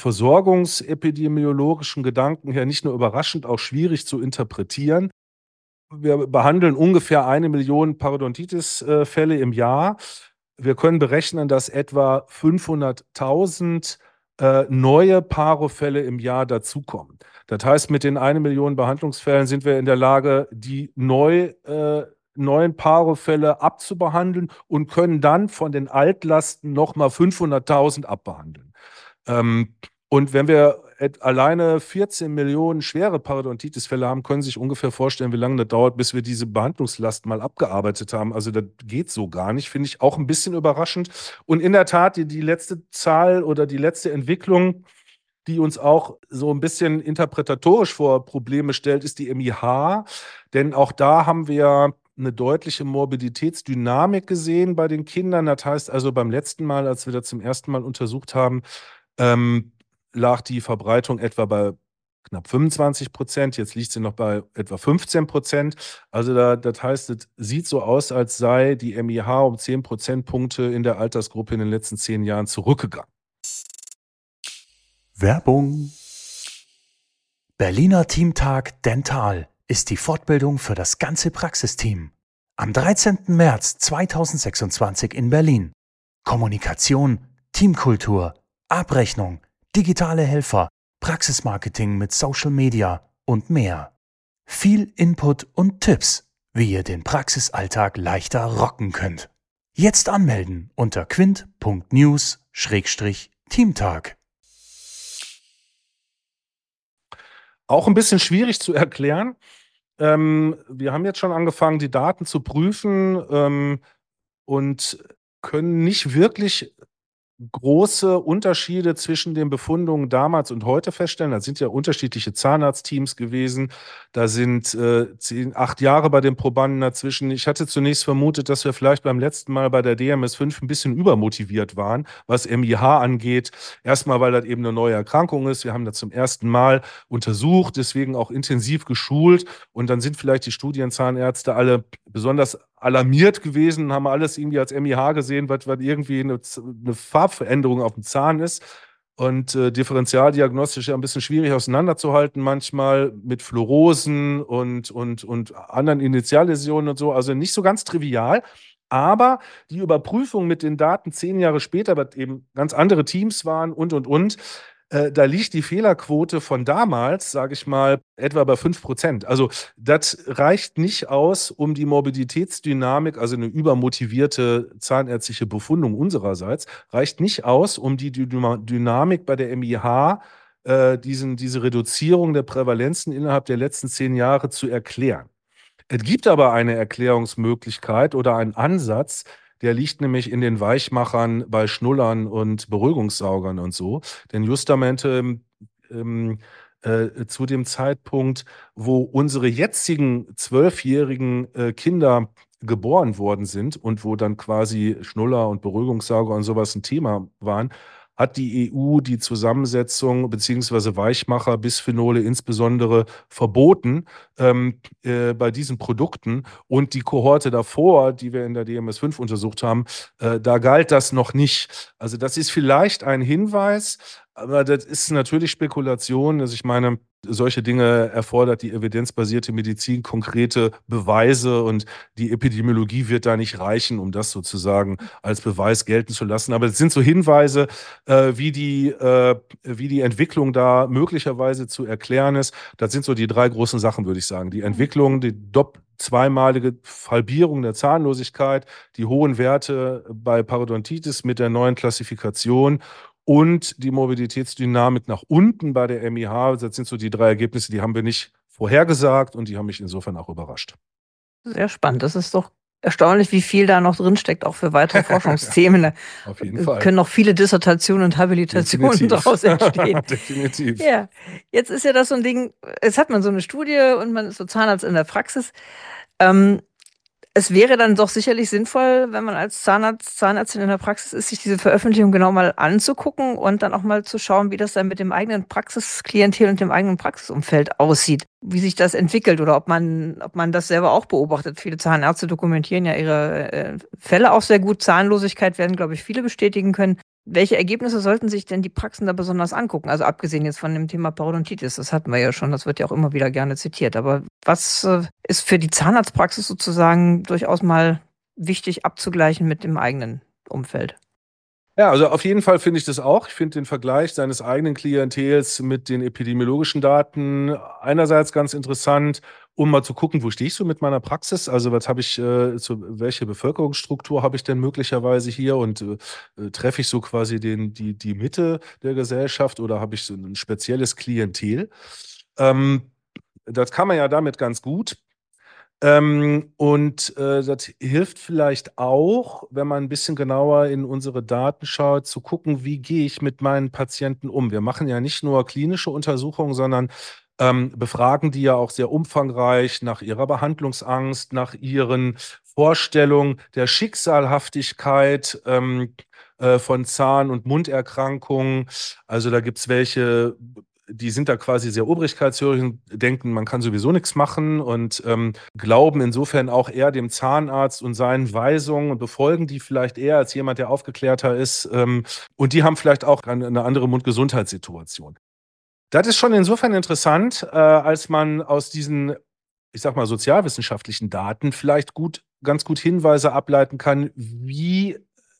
A: versorgungsepidemiologischen Gedanken her nicht nur überraschend, auch schwierig zu interpretieren. Wir behandeln ungefähr eine Million Parodontitis-Fälle im Jahr. Wir können berechnen, dass etwa fünfhunderttausend äh, neue Paro-Fälle im Jahr dazukommen. Das heißt, mit den eine Million Behandlungsfällen sind wir in der Lage, die neu, äh, neuen Paro-Fälle abzubehandeln und können dann von den Altlasten nochmal fünfhunderttausend abbehandeln. Ähm, und wenn wir alleine vierzehn Millionen schwere Parodontitis-Fälle haben, können Sie sich ungefähr vorstellen, wie lange das dauert, bis wir diese Behandlungslast mal abgearbeitet haben. Also das geht so gar nicht, finde ich auch ein bisschen überraschend. Und in der Tat, die, die letzte Zahl oder die letzte Entwicklung, die uns auch so ein bisschen interpretatorisch vor Probleme stellt, ist die M I H. Denn auch da haben wir eine deutliche Morbiditätsdynamik gesehen bei den Kindern. Das heißt also, beim letzten Mal, als wir das zum ersten Mal untersucht haben, ähm, lag die Verbreitung etwa bei knapp fünfundzwanzig Prozent. Jetzt liegt sie noch bei etwa fünfzehn Prozent. Also da, das heißt, es sieht so aus, als sei die M I H um zehn Prozentpunkte in der Altersgruppe in den letzten zehn Jahren zurückgegangen.
B: Werbung. Berliner Teamtag Dental ist die Fortbildung für das ganze Praxisteam. Am dreizehnten März zweitausendsechsundzwanzig in Berlin. Kommunikation, Teamkultur, Abrechnung, digitale Helfer, Praxismarketing mit Social Media und mehr. Viel Input und Tipps, wie ihr den Praxisalltag leichter rocken könnt. Jetzt anmelden unter quint punkt news Schrägstrich Teamtag.
A: Auch ein bisschen schwierig zu erklären. Ähm, wir haben jetzt schon angefangen, die Daten zu prüfen ähm, und können nicht wirklich große Unterschiede zwischen den Befundungen damals und heute feststellen. Da sind ja unterschiedliche Zahnarztteams gewesen. Da sind äh, zehn, acht Jahre bei den Probanden dazwischen. Ich hatte zunächst vermutet, dass wir vielleicht beim letzten Mal bei der D M S fünf ein bisschen übermotiviert waren, was M I H angeht. Erstmal, weil das eben eine neue Erkrankung ist. Wir haben das zum ersten Mal untersucht, deswegen auch intensiv geschult. Und dann sind vielleicht die Studienzahnärzte alle besonders alarmiert gewesen, haben alles irgendwie als M I H gesehen, was, was irgendwie eine, eine Farbveränderung auf dem Zahn ist. Und äh, differentialdiagnostisch ja ein bisschen schwierig auseinanderzuhalten, manchmal mit Fluorosen und, und, und anderen Initialläsionen und so. Also nicht so ganz trivial. Aber die Überprüfung mit den Daten zehn Jahre später, was eben ganz andere Teams waren und, und, und, äh, da liegt die Fehlerquote von damals, sage ich mal, etwa bei fünf Prozent. Also das reicht nicht aus, um die Morbiditätsdynamik, also eine übermotivierte zahnärztliche Befundung unsererseits, reicht nicht aus, um die Dynamik bei der M I H, äh, diesen, diese Reduzierung der Prävalenzen innerhalb der letzten zehn Jahre zu erklären. Es gibt aber eine Erklärungsmöglichkeit oder einen Ansatz, der liegt nämlich in den Weichmachern bei Schnullern und Beruhigungssaugern und so. Denn justamente ähm, äh, zu dem Zeitpunkt, wo unsere jetzigen zwölfjährigen äh, Kinder geboren worden sind und wo dann quasi Schnuller und Beruhigungssauger und sowas ein Thema waren, hat die E U die Zusammensetzung beziehungsweise Weichmacher, Bisphenole insbesondere verboten ähm, äh, bei diesen Produkten. Und die Kohorte davor, die wir in der D M S fünf untersucht haben, äh, da galt das noch nicht. Also das ist vielleicht ein Hinweis, aber das ist natürlich Spekulation. Also ich meine, solche Dinge erfordert die evidenzbasierte Medizin konkrete Beweise und die Epidemiologie wird da nicht reichen, um das sozusagen als Beweis gelten zu lassen. Aber es sind so Hinweise, äh, wie die, äh, wie die Entwicklung da möglicherweise zu erklären ist. Das sind so die drei großen Sachen, würde ich sagen. Die Entwicklung, die dopp zweimalige Halbierung der Zahnlosigkeit, die hohen Werte bei Parodontitis mit der neuen Klassifikation und die Morbiditätsdynamik nach unten bei der M I H. Das sind so die drei Ergebnisse, die haben wir nicht vorhergesagt und die haben mich insofern auch überrascht.
C: Sehr spannend. Das ist doch erstaunlich, wie viel da noch drinsteckt, auch für weitere Forschungsthemen. Da
A: Auf jeden Fall.
C: können noch viele Dissertationen und Habilitationen
A: Definitiv.
C: daraus entstehen.
A: Definitiv.
C: Ja, jetzt ist ja das so ein Ding, jetzt hat man so eine Studie und man ist so Zahnarzt in der Praxis. Ähm, Es wäre dann doch sicherlich sinnvoll, wenn man als Zahnarzt, Zahnärztin in der Praxis ist, sich diese Veröffentlichung genau mal anzugucken und dann auch mal zu schauen, wie das dann mit dem eigenen Praxisklientel und dem eigenen Praxisumfeld aussieht, wie sich das entwickelt oder ob man, ob man das selber auch beobachtet. Viele Zahnärzte dokumentieren ja ihre äh, Fälle auch sehr gut. Zahnlosigkeit werden, glaube ich, viele bestätigen können. Welche Ergebnisse sollten sich denn die Praxen da besonders angucken? Also abgesehen jetzt von dem Thema Parodontitis, das hatten wir ja schon, das wird ja auch immer wieder gerne zitiert. Aber was äh, ist für die Zahnarztpraxis sozusagen durchaus mal wichtig abzugleichen mit dem eigenen Umfeld?
A: Ja, also auf jeden Fall finde ich das auch. Ich finde den Vergleich seines eigenen Klientels mit den epidemiologischen Daten einerseits ganz interessant, um mal zu gucken, wo stehe ich so mit meiner Praxis? Also was habe ich, äh, zu, welche Bevölkerungsstruktur habe ich denn möglicherweise hier und äh, treffe ich so quasi den, die, die Mitte der Gesellschaft oder habe ich so ein spezielles Klientel? Ähm, das kann man ja damit ganz gut. Ähm, und äh, das hilft vielleicht auch, wenn man ein bisschen genauer in unsere Daten schaut, zu gucken, wie gehe ich mit meinen Patienten um. Wir machen ja nicht nur klinische Untersuchungen, sondern ähm, befragen die ja auch sehr umfangreich nach ihrer Behandlungsangst, nach ihren Vorstellungen der Schicksalhaftigkeit ähm, äh, von Zahn- und Munderkrankungen. Also da gibt es welche, die sind da quasi sehr obrigkeitshörig und denken, man kann sowieso nichts machen und ähm, glauben insofern auch eher dem Zahnarzt und seinen Weisungen und befolgen die vielleicht eher als jemand, der aufgeklärter ist. Ähm, und die haben vielleicht auch eine, eine andere Mundgesundheitssituation. Das ist schon insofern interessant, äh, als man aus diesen, ich sag mal, sozialwissenschaftlichen Daten vielleicht gut, ganz gut Hinweise ableiten kann, wie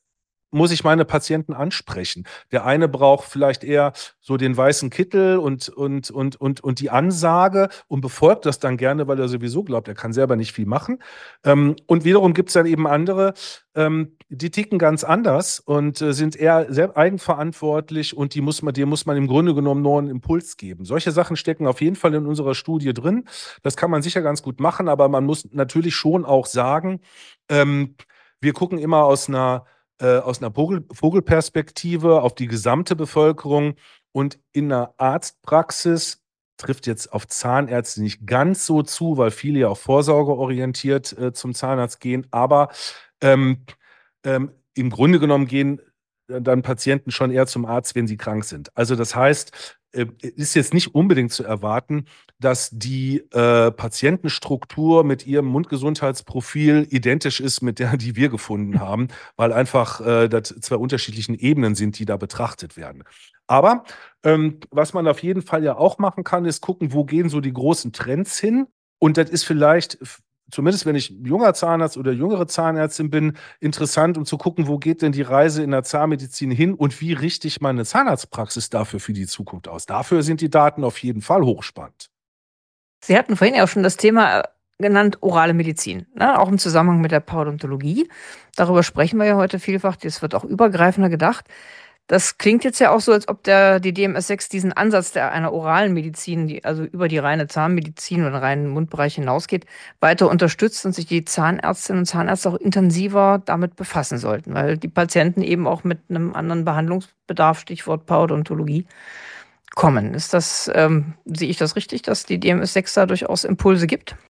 A: muss ich meine Patienten ansprechen. Der eine braucht vielleicht eher so den weißen Kittel und, und, und, und, und die Ansage und befolgt das dann gerne, weil er sowieso glaubt, er kann selber nicht viel machen. Ähm, und wiederum gibt es dann eben andere, ähm, die ticken ganz anders und äh, sind eher sehr eigenverantwortlich und die muss man, dem muss man im Grunde genommen nur einen Impuls geben. Solche Sachen stecken auf jeden Fall in unserer Studie drin. Das kann man sicher ganz gut machen, aber man muss natürlich schon auch sagen, ähm, wir gucken immer aus einer äh, aus einer Vogel Vogelperspektive auf die gesamte Bevölkerung und in einer Arztpraxis trifft jetzt auf Zahnärzte nicht ganz so zu, weil viele ja auch vorsorgeorientiert äh, zum Zahnarzt gehen, aber ähm, ähm, im Grunde genommen gehen dann Patienten schon eher zum Arzt, wenn sie krank sind. Also das heißt, äh, ist jetzt nicht unbedingt zu erwarten, dass die äh, Patientenstruktur mit ihrem Mundgesundheitsprofil identisch ist mit der, die wir gefunden haben, weil einfach äh, das zwei unterschiedlichen Ebenen sind, die da betrachtet werden. Aber ähm, was man auf jeden Fall ja auch machen kann, ist gucken, wo gehen so die großen Trends hin. Und das ist vielleicht, zumindest wenn ich junger Zahnarzt oder jüngere Zahnärztin bin, interessant, um zu gucken, wo geht denn die Reise in der Zahnmedizin hin und wie richte ich meine Zahnarztpraxis dafür für die Zukunft aus. Dafür sind die Daten auf jeden Fall hochspannend.
C: Sie hatten vorhin ja auch schon das Thema äh, genannt, orale Medizin, ne? Auch im Zusammenhang mit der Parodontologie. Darüber sprechen wir ja heute vielfach. Das wird auch übergreifender gedacht. Das klingt jetzt ja auch so, als ob der, die D M S sechs diesen Ansatz der einer oralen Medizin, die also über die reine Zahnmedizin oder reinen Mundbereich hinausgeht, weiter unterstützt und sich die Zahnärztinnen und Zahnärzte auch intensiver damit befassen sollten, weil die Patienten eben auch mit einem anderen Behandlungsbedarf, Stichwort Parodontologie, kommen. Ist das, ähm, sehe ich das richtig, dass die D M S sechs da durchaus Impulse gibt?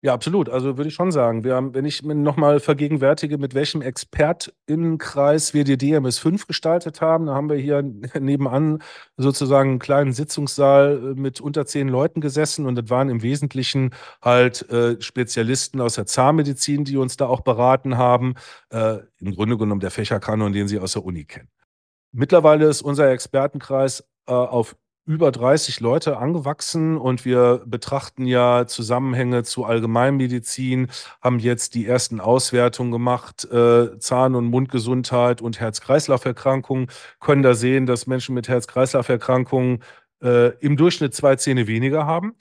A: Ja, absolut. Also würde ich schon sagen. Wir haben, wenn ich mir nochmal vergegenwärtige, mit welchem ExpertInnenkreis wir die D M S fünf gestaltet haben, da haben wir hier nebenan sozusagen einen kleinen Sitzungssaal mit unter zehn Leuten gesessen und das waren im Wesentlichen halt äh, Spezialisten aus der Zahnmedizin, die uns da auch beraten haben. Äh, im Grunde genommen der Fächerkanon, den Sie aus der Uni kennen. Mittlerweile ist unser Expertenkreis äh, auf über dreißig Leute angewachsen und wir betrachten ja Zusammenhänge zu Allgemeinmedizin, haben jetzt die ersten Auswertungen gemacht, äh, Zahn- und Mundgesundheit und Herz-Kreislauf-Erkrankungen, können da sehen, dass Menschen mit Herz-Kreislauf-Erkrankungen äh, im Durchschnitt zwei Zähne weniger haben.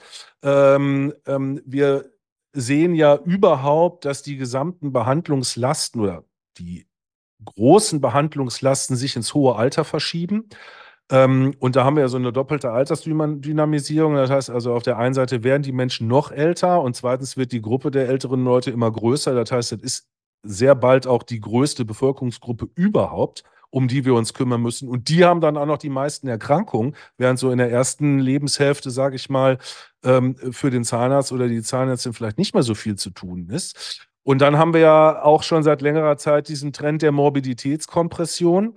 A: Ähm, ähm, wir sehen ja überhaupt, dass die gesamten Behandlungslasten oder die großen Behandlungslasten sich ins hohe Alter verschieben. Ähm, und da haben wir ja so eine doppelte Altersdynamisierung. Das heißt also, auf der einen Seite werden die Menschen noch älter und zweitens wird die Gruppe der älteren Leute immer größer. Das heißt, es ist sehr bald auch die größte Bevölkerungsgruppe überhaupt, um die wir uns kümmern müssen. Und die haben dann auch noch die meisten Erkrankungen, während so in der ersten Lebenshälfte, sage ich mal, ähm, für den Zahnarzt oder die Zahnärztin vielleicht nicht mehr so viel zu tun ist. Und dann haben wir ja auch schon seit längerer Zeit diesen Trend der Morbiditätskompression.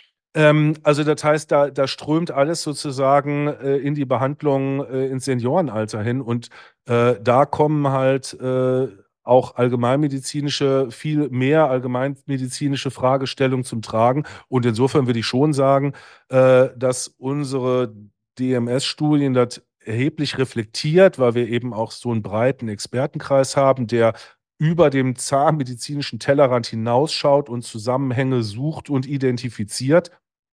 A: Ähm, also das heißt, da, da strömt alles sozusagen äh, in die Behandlung äh, ins Seniorenalter hin. Und äh, da kommen halt äh, auch allgemeinmedizinische, viel mehr allgemeinmedizinische Fragestellungen zum Tragen. Und insofern würde ich schon sagen, äh, dass unsere D M S-Studien das erheblich reflektiert, weil wir eben auch so einen breiten Expertenkreis haben, der über dem zahnmedizinischen Tellerrand hinausschaut und Zusammenhänge sucht und identifiziert.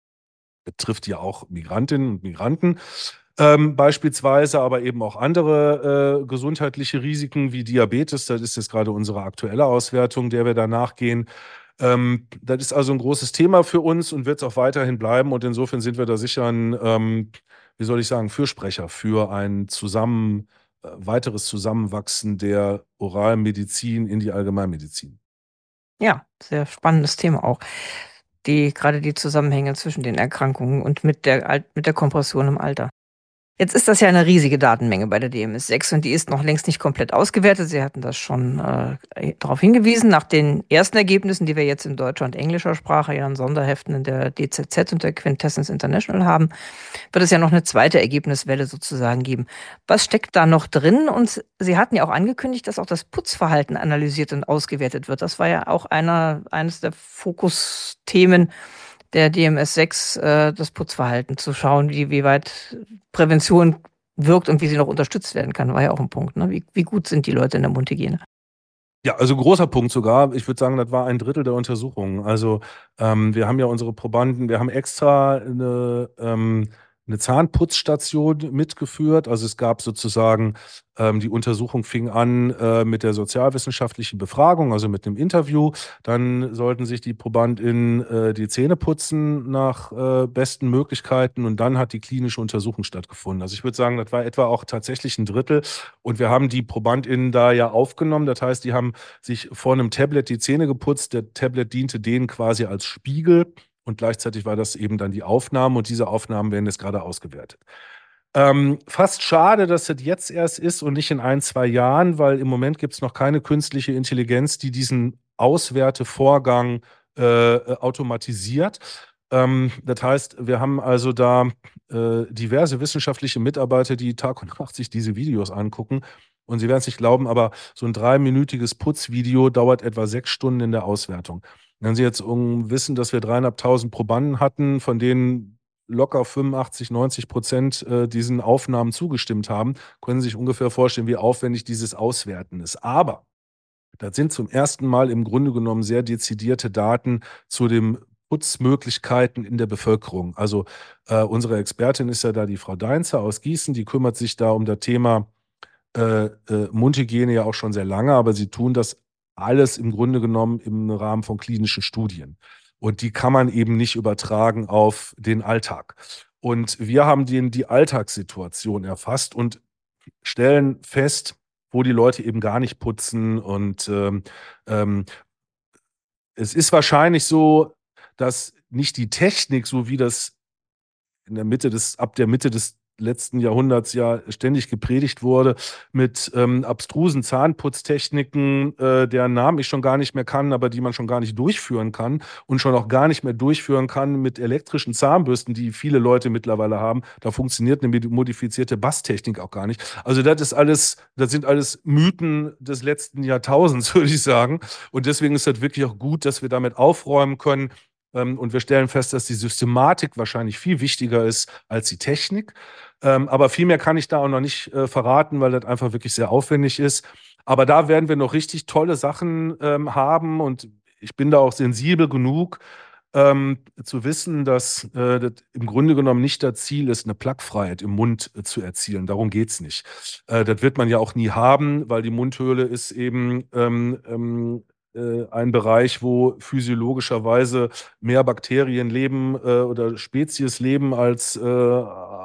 A: Betrifft ja auch Migrantinnen und Migranten ähm, beispielsweise, aber eben auch andere äh, gesundheitliche Risiken wie Diabetes. Das ist jetzt gerade unsere aktuelle Auswertung, der wir da nachgehen. Ähm, das ist also ein großes Thema für uns und wird es auch weiterhin bleiben. Und insofern sind wir da sicher ein, ähm, wie soll ich sagen, Fürsprecher für ein zusammen, äh, weiteres Zusammenwachsen der Oralmedizin in die Allgemeinmedizin.
C: Ja, sehr spannendes Thema auch. Die, gerade die Zusammenhänge zwischen den Erkrankungen und mit der, Al- mit der Kompression im Alter. Jetzt ist das ja eine riesige Datenmenge bei der D M S sechs und die ist noch längst nicht komplett ausgewertet. Sie hatten das schon äh, darauf hingewiesen. Nach den ersten Ergebnissen, die wir jetzt in deutscher und englischer Sprache, ja in Sonderheften in der D Z Z und der Quintessence International haben, wird es ja noch eine zweite Ergebniswelle sozusagen geben. Was steckt da noch drin? Und Sie hatten ja auch angekündigt, dass auch das Putzverhalten analysiert und ausgewertet wird. Das war ja auch einer, eines der Fokusthemen der D M S sechs, äh, das Putzverhalten zu schauen, wie, wie weit Prävention wirkt und wie sie noch unterstützt werden kann, war ja auch ein Punkt. Ne? Wie, wie gut sind die Leute in der Mundhygiene?
A: Ja, also großer Punkt sogar. Ich würde sagen, das war ein Drittel der Untersuchungen. Also ähm, wir haben ja unsere Probanden, wir haben extra eine, ähm, eine Zahnputzstation mitgeführt. Also es gab sozusagen, ähm, die Untersuchung fing an äh, mit der sozialwissenschaftlichen Befragung, also mit einem Interview. Dann sollten sich die ProbandInnen äh, die Zähne putzen nach äh, besten Möglichkeiten und dann hat die klinische Untersuchung stattgefunden. Also ich würde sagen, das war etwa auch tatsächlich ein Drittel. Und wir haben die ProbandInnen da ja aufgenommen. Das heißt, die haben sich vor einem Tablet die Zähne geputzt. Der Tablet diente denen quasi als Spiegel und gleichzeitig war das eben dann die Aufnahme und diese Aufnahmen werden jetzt gerade ausgewertet. Ähm, fast schade, dass das jetzt erst ist und nicht in ein, zwei Jahren, weil im Moment gibt es noch keine künstliche Intelligenz, die diesen Auswertevorgang äh, automatisiert. Ähm, das heißt, wir haben also da äh, diverse wissenschaftliche Mitarbeiter, die Tag und Nacht sich diese Videos angucken. Und Sie werden es nicht glauben, aber so ein dreiminütiges Putzvideo dauert etwa sechs Stunden in der Auswertung. Wenn Sie jetzt um, wissen, dass wir dreieinhalbtausend Probanden hatten, von denen locker fünfundachtzig, neunzig Prozent äh, diesen Aufnahmen zugestimmt haben, können Sie sich ungefähr vorstellen, wie aufwendig dieses Auswerten ist. Aber das sind zum ersten Mal im Grunde genommen sehr dezidierte Daten zu den Putzmöglichkeiten in der Bevölkerung. Also äh, unsere Expertin ist ja da die Frau Deinzer aus Gießen, die kümmert sich da um das Thema äh, äh, Mundhygiene ja auch schon sehr lange, aber sie tun das alles im Grunde genommen im Rahmen von klinischen Studien. Und die kann man eben nicht übertragen auf den Alltag. Und wir haben den, die Alltagssituation erfasst und stellen fest, wo die Leute eben gar nicht putzen. Und ähm, ähm, es ist wahrscheinlich so, dass nicht die Technik, so wie das in der Mitte des, ab der Mitte des letzten Jahrhunderts ja ständig gepredigt wurde, mit ähm, abstrusen Zahnputztechniken, äh, deren Namen ich schon gar nicht mehr kann, aber die man schon gar nicht durchführen kann und schon auch gar nicht mehr durchführen kann mit elektrischen Zahnbürsten, die viele Leute mittlerweile haben. Da funktioniert eine modifizierte Basstechnik auch gar nicht. Also das ist alles, das sind alles Mythen des letzten Jahrtausends, würde ich sagen. Und deswegen ist das wirklich auch gut, dass wir damit aufräumen können. Ähm, und wir stellen fest, dass die Systematik wahrscheinlich viel wichtiger ist als die Technik. Ähm, aber viel mehr kann ich da auch noch nicht äh, verraten, weil das einfach wirklich sehr aufwendig ist. Aber da werden wir noch richtig tolle Sachen ähm, haben und ich bin da auch sensibel genug, ähm, zu wissen, dass äh, das im Grunde genommen nicht das Ziel ist, eine Plaquefreiheit im Mund äh, zu erzielen. Darum geht es nicht. Äh, das wird man ja auch nie haben, weil die Mundhöhle ist eben ähm, ähm, äh, ein Bereich, wo physiologischerweise mehr Bakterien leben äh, oder Spezies leben als äh,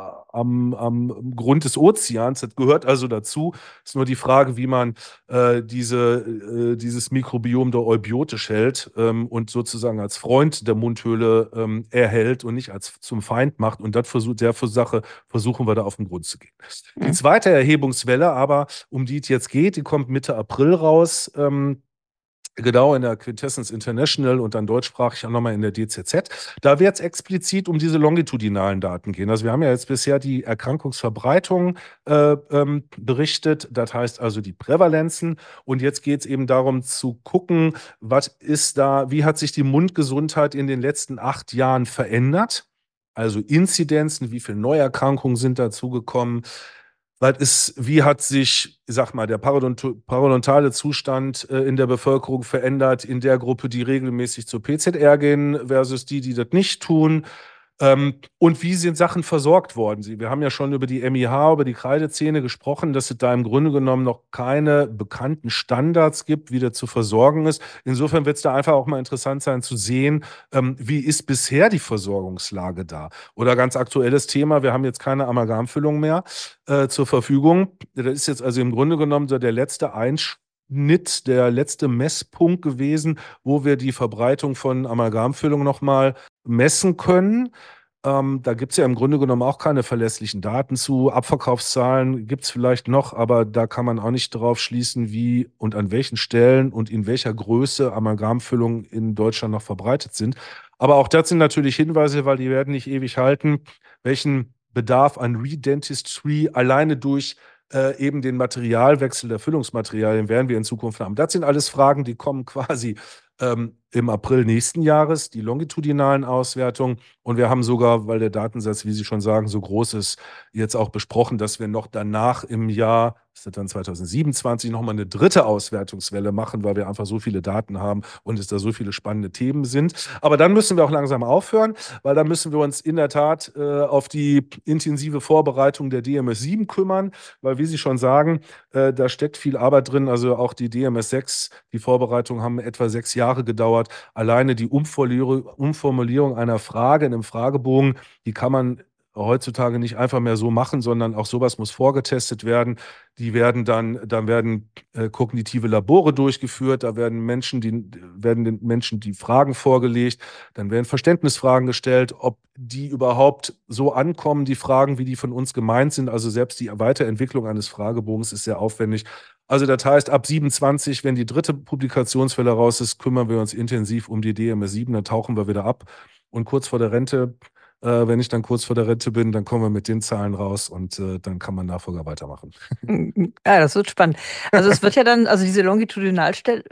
A: am, am Grund des Ozeans. Das gehört also dazu. Es ist nur die Frage, wie man äh, diese, äh, dieses Mikrobiom da eubiotisch hält ähm, und sozusagen als Freund der Mundhöhle ähm, erhält und nicht als zum Feind macht. Und das versucht, der Sache versuchen wir da auf den Grund zu gehen. Die
C: Mhm.
A: zweite Erhebungswelle aber, um die es jetzt geht, die kommt Mitte April raus. Ähm, Genau, in der Quintessence International und dann deutschsprachig auch nochmal in der D Z Z. Da wird es explizit um diese longitudinalen Daten gehen. Also wir haben ja jetzt bisher die Erkrankungsverbreitung äh, ähm, berichtet, das heißt also die Prävalenzen. Und jetzt geht es eben darum zu gucken, was ist da, wie hat sich die Mundgesundheit in den letzten acht Jahren verändert? Also Inzidenzen, wie viele Neuerkrankungen sind dazugekommen? Was ist, wie hat sich, ich sag mal, der parodont parodontale Zustand äh, in der Bevölkerung verändert, in der Gruppe, die regelmäßig zur P Z R gehen, versus die, die das nicht tun? Ähm, und wie sind Sachen versorgt worden? Sie, wir haben ja schon über die M I H, über die Kreidezähne gesprochen, dass es da im Grunde genommen noch keine bekannten Standards gibt, wie das zu versorgen ist. Insofern wird es da einfach auch mal interessant sein zu sehen, ähm, wie ist bisher die Versorgungslage da? Oder ganz aktuelles Thema, wir haben jetzt keine Amalgamfüllung mehr äh, zur Verfügung. Das ist jetzt also im Grunde genommen so der letzte Einschnitt, der letzte Messpunkt gewesen, wo wir die Verbreitung von Amalgamfüllung nochmal messen können. Ähm, da gibt es ja im Grunde genommen auch keine verlässlichen Daten zu. Abverkaufszahlen gibt es vielleicht noch, aber da kann man auch nicht darauf schließen, wie und an welchen Stellen und in welcher Größe Amalgamfüllungen in Deutschland noch verbreitet sind. Aber auch das sind natürlich Hinweise, weil die werden nicht ewig halten, welchen Bedarf an Redentistry alleine durch äh, eben den Materialwechsel der Füllungsmaterialien werden wir in Zukunft haben. Das sind alles Fragen, die kommen quasi ähm, im April nächsten Jahres, die longitudinalen Auswertungen. Und wir haben sogar, weil der Datensatz, wie Sie schon sagen, so groß ist, jetzt auch besprochen, dass wir noch danach im Jahr, das ist dann zwanzig siebenundzwanzig, nochmal eine dritte Auswertungswelle machen, weil wir einfach so viele Daten haben und es da so viele spannende Themen sind. Aber dann müssen wir auch langsam aufhören, weil dann müssen wir uns in der Tat äh, auf die intensive Vorbereitung der D M S sieben kümmern, weil, wie Sie schon sagen, äh, da steckt viel Arbeit drin. Also auch die D M S sechs, die Vorbereitung haben etwa sechs Jahre gedauert. Alleine die Umformulierung, Umformulierung einer Frage in einem Fragebogen, die kann man heutzutage nicht einfach mehr so machen, sondern auch sowas muss vorgetestet werden. Die werden dann, dann werden äh, kognitive Labore durchgeführt, da werden Menschen, die werden den Menschen die Fragen vorgelegt, dann werden Verständnisfragen gestellt, ob die überhaupt so ankommen, die Fragen, wie die von uns gemeint sind. Also selbst die Weiterentwicklung eines Fragebogens ist sehr aufwendig. Also das heißt, ab siebenundzwanzig, wenn die dritte Publikationswelle raus ist, kümmern wir uns intensiv um die D M S sieben, dann tauchen wir wieder ab. Und kurz vor der Rente, äh, wenn ich dann kurz vor der Rente bin, dann kommen wir mit den Zahlen raus und äh, dann kann man Nachfolger weitermachen.
C: Ja, das wird spannend. Also es wird ja dann, also diese Longitudinalstudie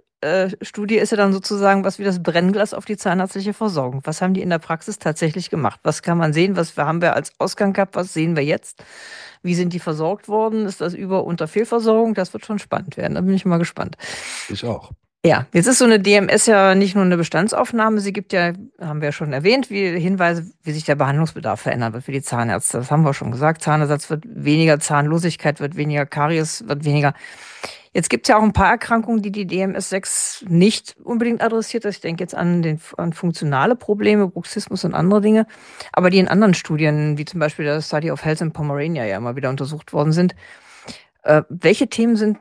C: äh, ist ja dann sozusagen was wie das Brennglas auf die zahnärztliche Versorgung. Was haben die in der Praxis tatsächlich gemacht? Was kann man sehen? Was haben wir als Ausgang gehabt? Was sehen wir jetzt? Wie sind die versorgt worden? Ist das Über- und Fehlversorgung? Das wird schon spannend werden. Da bin ich mal gespannt.
A: Ich auch.
C: Ja, jetzt ist so eine D M S ja nicht nur eine Bestandsaufnahme, sie gibt ja, haben wir ja schon erwähnt, wie Hinweise, wie sich der Behandlungsbedarf verändern wird für die Zahnärzte. Das haben wir schon gesagt. Zahnersatz wird weniger, Zahnlosigkeit wird weniger, Karies wird weniger. Jetzt gibt es ja auch ein paar Erkrankungen, die die D M S sechs nicht unbedingt adressiert. Ich denke jetzt an, den, an funktionale Probleme, Bruxismus und andere Dinge, aber die in anderen Studien, wie zum Beispiel der Study of Health in Pomerania, ja immer wieder untersucht worden sind. Äh, welche Themen sind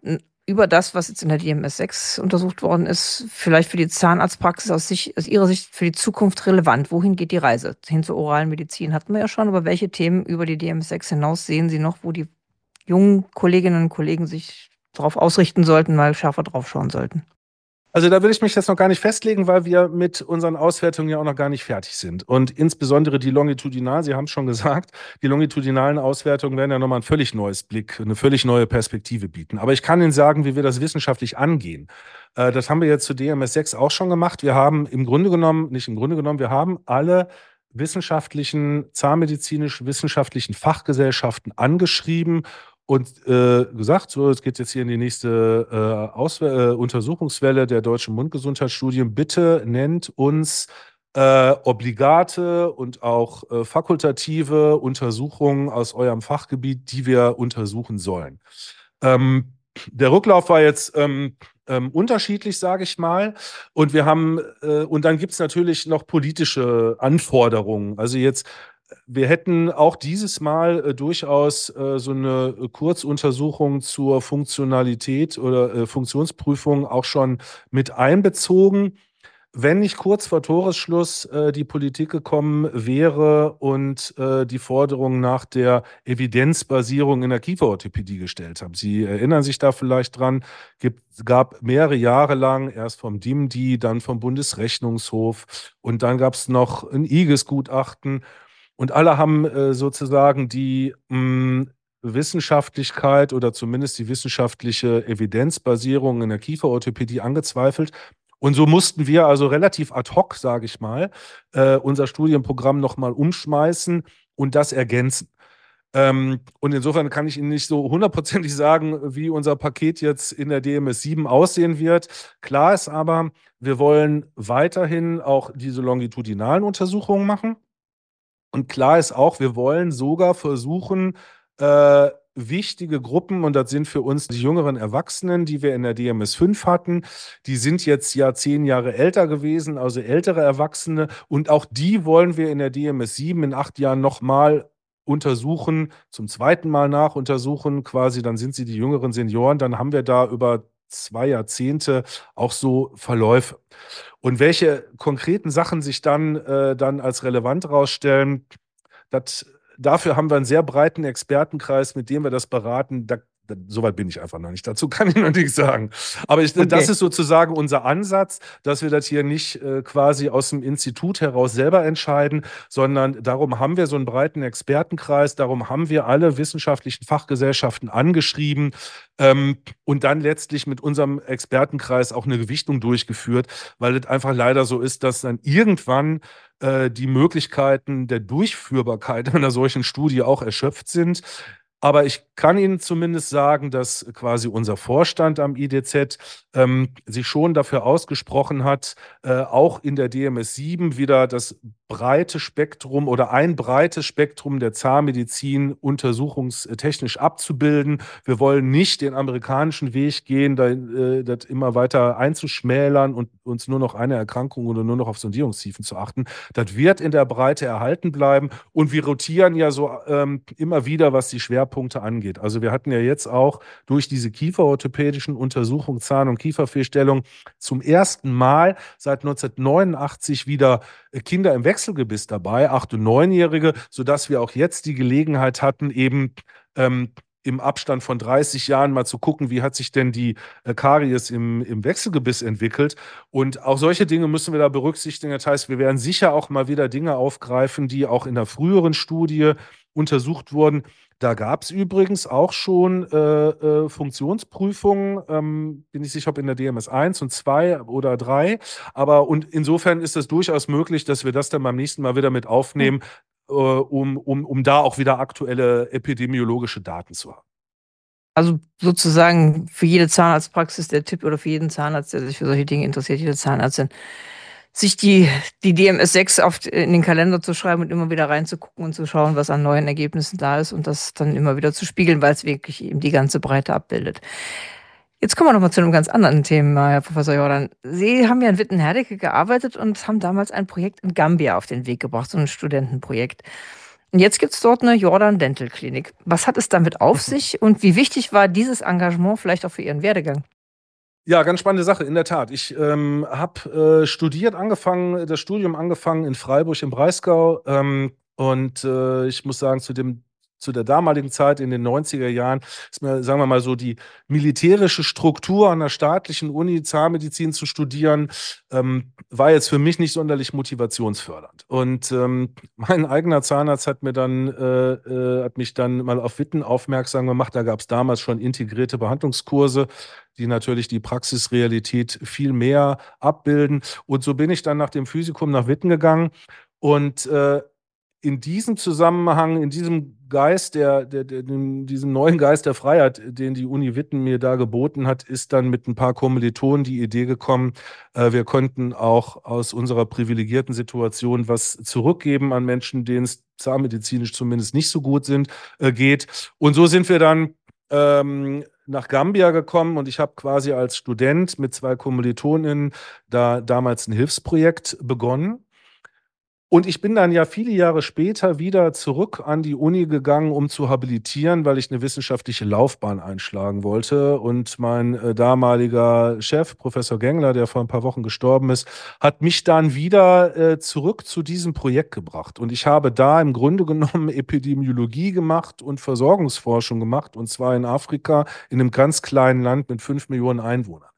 C: über das, was jetzt in der D M S sechs untersucht worden ist, vielleicht für die Zahnarztpraxis aus, sich, aus Ihrer Sicht für die Zukunft relevant? Wohin geht die Reise? Hin zur oralen Medizin hatten wir ja schon, aber welche Themen über die D M S sechs hinaus sehen Sie noch, wo die jungen Kolleginnen und Kollegen sich darauf ausrichten sollten, mal schärfer drauf schauen sollten?
A: Also da will ich mich jetzt noch gar nicht festlegen, weil wir mit unseren Auswertungen ja auch noch gar nicht fertig sind. Und insbesondere die longitudinalen, Sie haben es schon gesagt, die longitudinalen Auswertungen werden ja nochmal ein völlig neues Blick, eine völlig neue Perspektive bieten. Aber ich kann Ihnen sagen, wie wir das wissenschaftlich angehen. Äh, das haben wir jetzt zu D M S sechs auch schon gemacht. Wir haben im Grunde genommen, nicht im Grunde genommen, wir haben alle wissenschaftlichen, zahnmedizinisch-wissenschaftlichen Fachgesellschaften angeschrieben und äh, gesagt, so, es geht jetzt hier in die nächste äh, Aus äh, Untersuchungswelle der deutschen Mundgesundheitsstudien. Bitte nennt uns äh, obligate und auch äh, fakultative Untersuchungen aus eurem Fachgebiet, die wir untersuchen sollen. Ähm, der Rücklauf war jetzt ähm, ähm, unterschiedlich, sage ich mal. Und wir haben, äh, und dann gibt es natürlich noch politische Anforderungen. Also jetzt wir hätten auch dieses Mal äh, durchaus äh, so eine Kurzuntersuchung zur Funktionalität oder äh, Funktionsprüfung auch schon mit einbezogen, wenn nicht kurz vor Toresschluss äh, die Politik gekommen wäre und äh, die Forderung nach der Evidenzbasierung in der Kieferorthopädie gestellt haben. Sie erinnern sich da vielleicht dran, gibt, gab mehrere Jahre lang, erst vom D I M D I, dann vom Bundesrechnungshof und dann gab es noch ein I G E S-Gutachten. Und alle haben äh, sozusagen die mh, Wissenschaftlichkeit oder zumindest die wissenschaftliche Evidenzbasierung in der Kieferorthopädie angezweifelt. Und so mussten wir also relativ ad hoc, sage ich mal, äh, unser Studienprogramm nochmal umschmeißen und das ergänzen. Ähm, und insofern kann ich Ihnen nicht so hundertprozentig sagen, wie unser Paket jetzt in der D M S sieben aussehen wird. Klar ist aber, wir wollen weiterhin auch diese longitudinalen Untersuchungen machen. Und klar ist auch, wir wollen sogar versuchen, äh, wichtige Gruppen, und das sind für uns die jüngeren Erwachsenen, die wir in der D M S fünf hatten, die sind jetzt ja zehn Jahre älter gewesen, also ältere Erwachsene. Und auch die wollen wir in der D M S sieben in acht Jahren nochmal untersuchen, zum zweiten Mal nachuntersuchen, quasi, dann sind sie die jüngeren Senioren, dann haben wir da über zwei Jahrzehnte auch so Verläufe. Und welche konkreten Sachen sich dann, äh, dann als relevant herausstellen, das, dafür haben wir einen sehr breiten Expertenkreis, mit dem wir das beraten. Da, da, Soweit bin ich einfach noch nicht. Dazu kann ich noch nichts sagen. Aber ich, okay. Das ist sozusagen unser Ansatz, dass wir das hier nicht äh, quasi aus dem Institut heraus selber entscheiden, sondern darum haben wir so einen breiten Expertenkreis, darum haben wir alle wissenschaftlichen Fachgesellschaften angeschrieben ähm, und dann letztlich mit unserem Expertenkreis auch eine Gewichtung durchgeführt, weil es einfach leider so ist, dass dann irgendwann äh, die Möglichkeiten der Durchführbarkeit einer solchen Studie auch erschöpft sind. Aber ich kann Ihnen zumindest sagen, dass quasi unser Vorstand am I D Z ähm, sich schon dafür ausgesprochen hat, äh, auch in der D M S sieben wieder das breite Spektrum oder ein breites Spektrum der Zahnmedizin untersuchungstechnisch abzubilden. Wir wollen nicht den amerikanischen Weg gehen, da, äh, das immer weiter einzuschmälern und uns nur noch eine Erkrankung oder nur noch auf Sondierungstiefen zu achten. Das wird in der Breite erhalten bleiben und wir rotieren ja so ähm, immer wieder, was die Schwerpunkte angeht. Also wir hatten ja jetzt auch durch diese kieferorthopädischen Untersuchungen, Zahn- und Kieferfehlstellung zum ersten Mal seit neunzehnhundertneunundachtzig wieder Kinder im Wechselgebiss dabei, acht- und neunjährige, sodass wir auch jetzt die Gelegenheit hatten, eben ähm, im Abstand von dreißig Jahren mal zu gucken, wie hat sich denn die äh, Karies im, im Wechselgebiss entwickelt. Und auch solche Dinge müssen wir da berücksichtigen. Das heißt, wir werden sicher auch mal wieder Dinge aufgreifen, die auch in der früheren Studie untersucht wurden. Da gab es übrigens auch schon äh, äh, Funktionsprüfungen, ähm, bin ich sicher, ob in der D M S eins und zwei oder drei. Aber und insofern ist es durchaus möglich, dass wir das dann beim nächsten Mal wieder mit aufnehmen, mhm. äh, um, um, um da auch wieder aktuelle epidemiologische Daten zu haben.
C: Also sozusagen für jede Zahnarztpraxis der Tipp oder für jeden Zahnarzt, der sich für solche Dinge interessiert, jede Zahnärztin, sich die, die D M S sechs auf, in den Kalender zu schreiben und immer wieder reinzugucken und zu schauen, was an neuen Ergebnissen da ist und das dann immer wieder zu spiegeln, weil es wirklich eben die ganze Breite abbildet. Jetzt kommen wir nochmal zu einem ganz anderen Thema, Herr Professor Jordan. Sie haben ja in Witten-Herdecke gearbeitet und haben damals ein Projekt in Gambia auf den Weg gebracht, so ein Studentenprojekt. Und jetzt gibt es dort eine Jordan Dental Klinik. Was hat es damit auf sich und wie wichtig war dieses Engagement vielleicht auch für Ihren Werdegang?
A: Ja, ganz spannende Sache, in der Tat. Ich ähm, habe äh, studiert, angefangen, das Studium angefangen in Freiburg im Breisgau. Ähm, und äh, ich muss sagen, zu dem, zu der damaligen Zeit in den neunziger Jahren ist mir, sagen wir mal so, die militärische Struktur an der staatlichen Uni Zahnmedizin zu studieren, ähm, war jetzt für mich nicht sonderlich motivationsfördernd. Und ähm, mein eigener Zahnarzt hat mir dann, äh, äh, hat mich dann mal auf Witten aufmerksam gemacht. Da gab es damals schon integrierte Behandlungskurse, die natürlich die Praxisrealität viel mehr abbilden. Und so bin ich dann nach dem Physikum nach Witten gegangen. Und äh, in diesem Zusammenhang, in diesem Geist, der, der, der, in diesem neuen Geist der Freiheit, den die Uni Witten mir da geboten hat, ist dann mit ein paar Kommilitonen die Idee gekommen, äh, wir könnten auch aus unserer privilegierten Situation was zurückgeben an Menschen, denen es zahnmedizinisch zumindest nicht so gut sind, äh, geht. Und so sind wir dann ähm, nach Gambia gekommen und ich habe quasi als Student mit zwei Kommilitoninnen da damals ein Hilfsprojekt begonnen. Und ich bin dann ja viele Jahre später wieder zurück an die Uni gegangen, um zu habilitieren, weil ich eine wissenschaftliche Laufbahn einschlagen wollte. Und mein äh, damaliger Chef, Professor Gengler, der vor ein paar Wochen gestorben ist, hat mich dann wieder äh, zurück zu diesem Projekt gebracht. Und ich habe da im Grunde genommen Epidemiologie gemacht und Versorgungsforschung gemacht, und zwar in Afrika, in einem ganz kleinen Land mit fünf Millionen Einwohnern.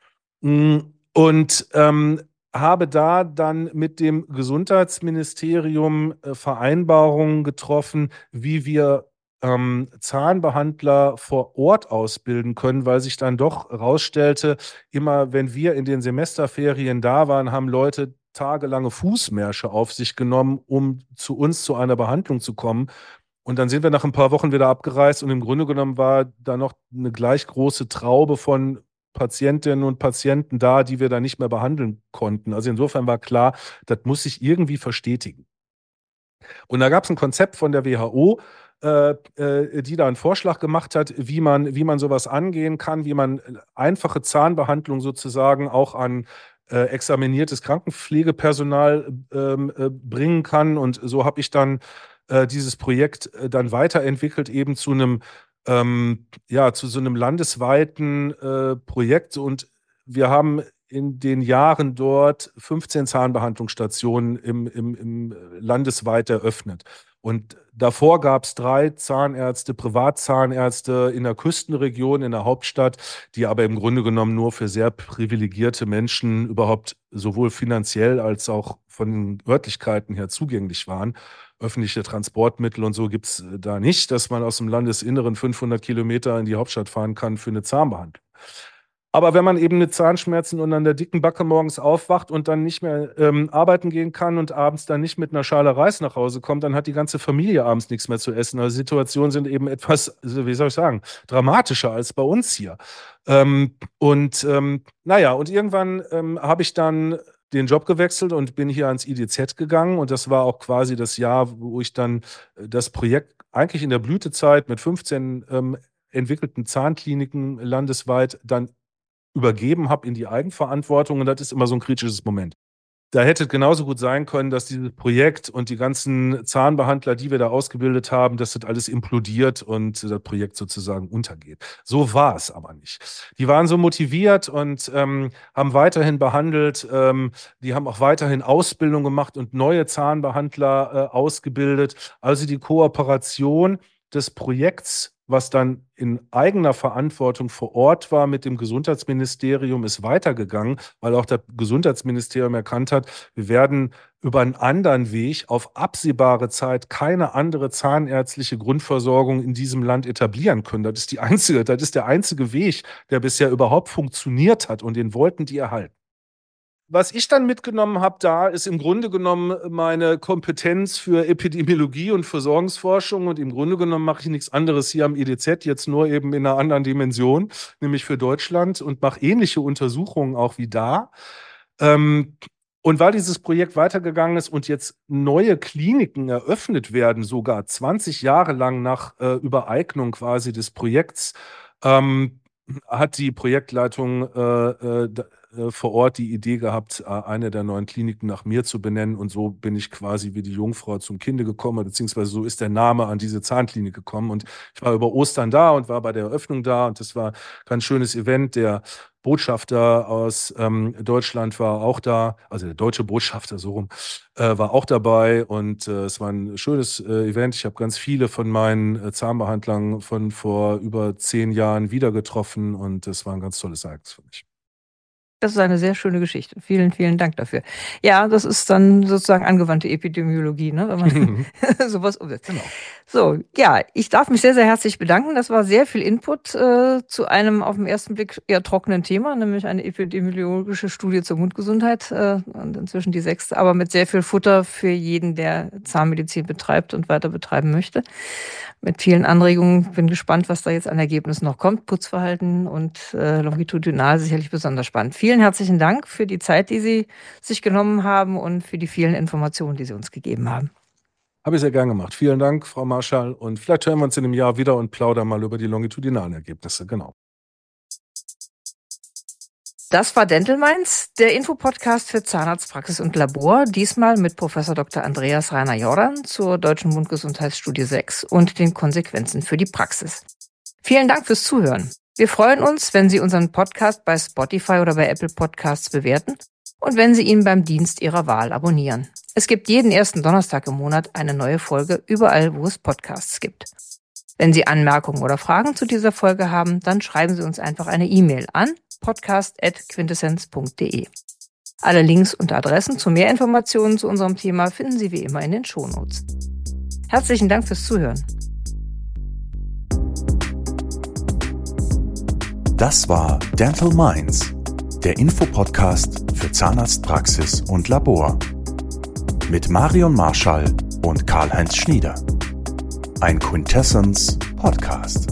A: Mm, Und ähm, habe da dann mit dem Gesundheitsministerium äh, Vereinbarungen getroffen, wie wir ähm, Zahnbehandler vor Ort ausbilden können, weil sich dann doch herausstellte, immer wenn wir in den Semesterferien da waren, haben Leute tagelange Fußmärsche auf sich genommen, um zu uns zu einer Behandlung zu kommen. Und dann sind wir nach ein paar Wochen wieder abgereist und im Grunde genommen war da noch eine gleich große Traube von Patientinnen und Patienten da, die wir da nicht mehr behandeln konnten. Also insofern war klar, das muss sich irgendwie verstetigen. Und da gab es ein Konzept von der W H O, äh, äh, die da einen Vorschlag gemacht hat, wie man, wie man sowas angehen kann, wie man einfache Zahnbehandlung sozusagen auch an äh, examiniertes Krankenpflegepersonal ähm, äh, bringen kann. Und so habe ich dann äh, dieses Projekt äh, dann weiterentwickelt, eben zu einem, ähm, ja, zu so einem landesweiten äh, Projekt. Und wir haben in den Jahren dort fünfzehn Zahnbehandlungsstationen im, im, im landesweit eröffnet. Und davor gab es drei Zahnärzte, Privatzahnärzte in der Küstenregion, in der Hauptstadt, die aber im Grunde genommen nur für sehr privilegierte Menschen überhaupt sowohl finanziell als auch von den Örtlichkeiten her zugänglich waren. Öffentliche Transportmittel und so gibt es da nicht, dass man aus dem Landesinneren fünfhundert Kilometer in die Hauptstadt fahren kann für eine Zahnbehandlung. Aber wenn man eben mit Zahnschmerzen und an der dicken Backe morgens aufwacht und dann nicht mehr ähm, arbeiten gehen kann und abends dann nicht mit einer Schale Reis nach Hause kommt, dann hat die ganze Familie abends nichts mehr zu essen. Also Situationen sind eben etwas, also wie soll ich sagen, dramatischer als bei uns hier. Ähm, und ähm, naja, und irgendwann ähm, habe ich dann den Job gewechselt und bin hier ans I D Z gegangen. Und das war auch quasi das Jahr, wo ich dann äh, das Projekt eigentlich in der Blütezeit mit fünfzehn ähm, entwickelten Zahnkliniken landesweit dann übergeben habe in die Eigenverantwortung. Und das ist immer so ein kritisches Moment. Da hätte es genauso gut sein können, dass dieses Projekt und die ganzen Zahnbehandler, die wir da ausgebildet haben, dass das alles implodiert und das Projekt sozusagen untergeht. So war es aber nicht. Die waren so motiviert und ähm, haben weiterhin behandelt. Ähm, die haben auch weiterhin Ausbildung gemacht und neue Zahnbehandler äh, ausgebildet. Also die Kooperation des Projekts, was dann in eigener Verantwortung vor Ort war mit dem Gesundheitsministerium, ist weitergegangen, weil auch das Gesundheitsministerium erkannt hat, wir werden über einen anderen Weg auf absehbare Zeit keine andere zahnärztliche Grundversorgung in diesem Land etablieren können. Das ist die einzige, das ist der einzige Weg, der bisher überhaupt funktioniert hat, und den wollten die erhalten. Was ich dann mitgenommen habe da, ist im Grunde genommen meine Kompetenz für Epidemiologie und Versorgungsforschung. Und im Grunde genommen mache ich nichts anderes hier am I D Z, jetzt nur eben in einer anderen Dimension, nämlich für Deutschland, und mache ähnliche Untersuchungen auch wie da. Ähm, und weil dieses Projekt weitergegangen ist und jetzt neue Kliniken eröffnet werden, sogar zwanzig Jahre lang nach äh, Übereignung quasi des Projekts, ähm, hat die Projektleitung äh, äh, äh, vor Ort die Idee gehabt, äh, eine der neuen Kliniken nach mir zu benennen. Und so bin ich quasi wie die Jungfrau zum Kinde gekommen, beziehungsweise so ist der Name an diese Zahnklinik gekommen. Und ich war über Ostern da und war bei der Eröffnung da. Und das war ein ganz schönes Event. Der Botschafter aus ähm, Deutschland war auch da, also der deutsche Botschafter, so rum, äh, war auch dabei. Und äh, es war ein schönes äh, Event. Ich habe ganz viele von meinen äh, Zahnbehandlern von vor über zehn Jahren wieder getroffen. Und es war ein ganz tolles Ereignis für mich.
C: Das ist eine sehr schöne Geschichte. Vielen, vielen Dank dafür. Ja, das ist dann sozusagen angewandte Epidemiologie, ne, wenn man sowas umsetzt. Genau. So, ja, ich darf mich sehr, sehr herzlich bedanken. Das war sehr viel Input äh, zu einem auf den ersten Blick eher trockenen Thema, nämlich eine epidemiologische Studie zur Mundgesundheit äh, und inzwischen die sechste, aber mit sehr viel Futter für jeden, der Zahnmedizin betreibt und weiter betreiben möchte. Mit vielen Anregungen. Bin gespannt, was da jetzt an Ergebnissen noch kommt. Putzverhalten und äh, longitudinal sicherlich besonders spannend. Vielen herzlichen Dank für die Zeit, die Sie sich genommen haben und für die vielen Informationen, die Sie uns gegeben haben.
A: Habe ich sehr gern gemacht. Vielen Dank, Frau Marschall. Und vielleicht hören wir uns in einem Jahr wieder und plaudern mal über die longitudinalen Ergebnisse. Genau.
C: Das war Dental Minds, der Infopodcast für Zahnarztpraxis und Labor, diesmal mit Professor Doktor Andreas Reiner-Jordan zur Deutschen Mundgesundheitsstudie sechs und den Konsequenzen für die Praxis. Vielen Dank fürs Zuhören. Wir freuen uns, wenn Sie unseren Podcast bei Spotify oder bei Apple Podcasts bewerten und wenn Sie ihn beim Dienst Ihrer Wahl abonnieren. Es gibt jeden ersten Donnerstag im Monat eine neue Folge, überall, wo es Podcasts gibt. Wenn Sie Anmerkungen oder Fragen zu dieser Folge haben, dann schreiben Sie uns einfach eine E-Mail an podcast at quintessenz punkt de. Alle Links und Adressen zu mehr Informationen zu unserem Thema finden Sie wie immer in den Shownotes. Herzlichen Dank fürs Zuhören.
B: Das war Dental Minds, der Infopodcast für Zahnarztpraxis und Labor. Mit Marion Marschall und Karl-Heinz Schnieder. Ein Quintessenz Podcast.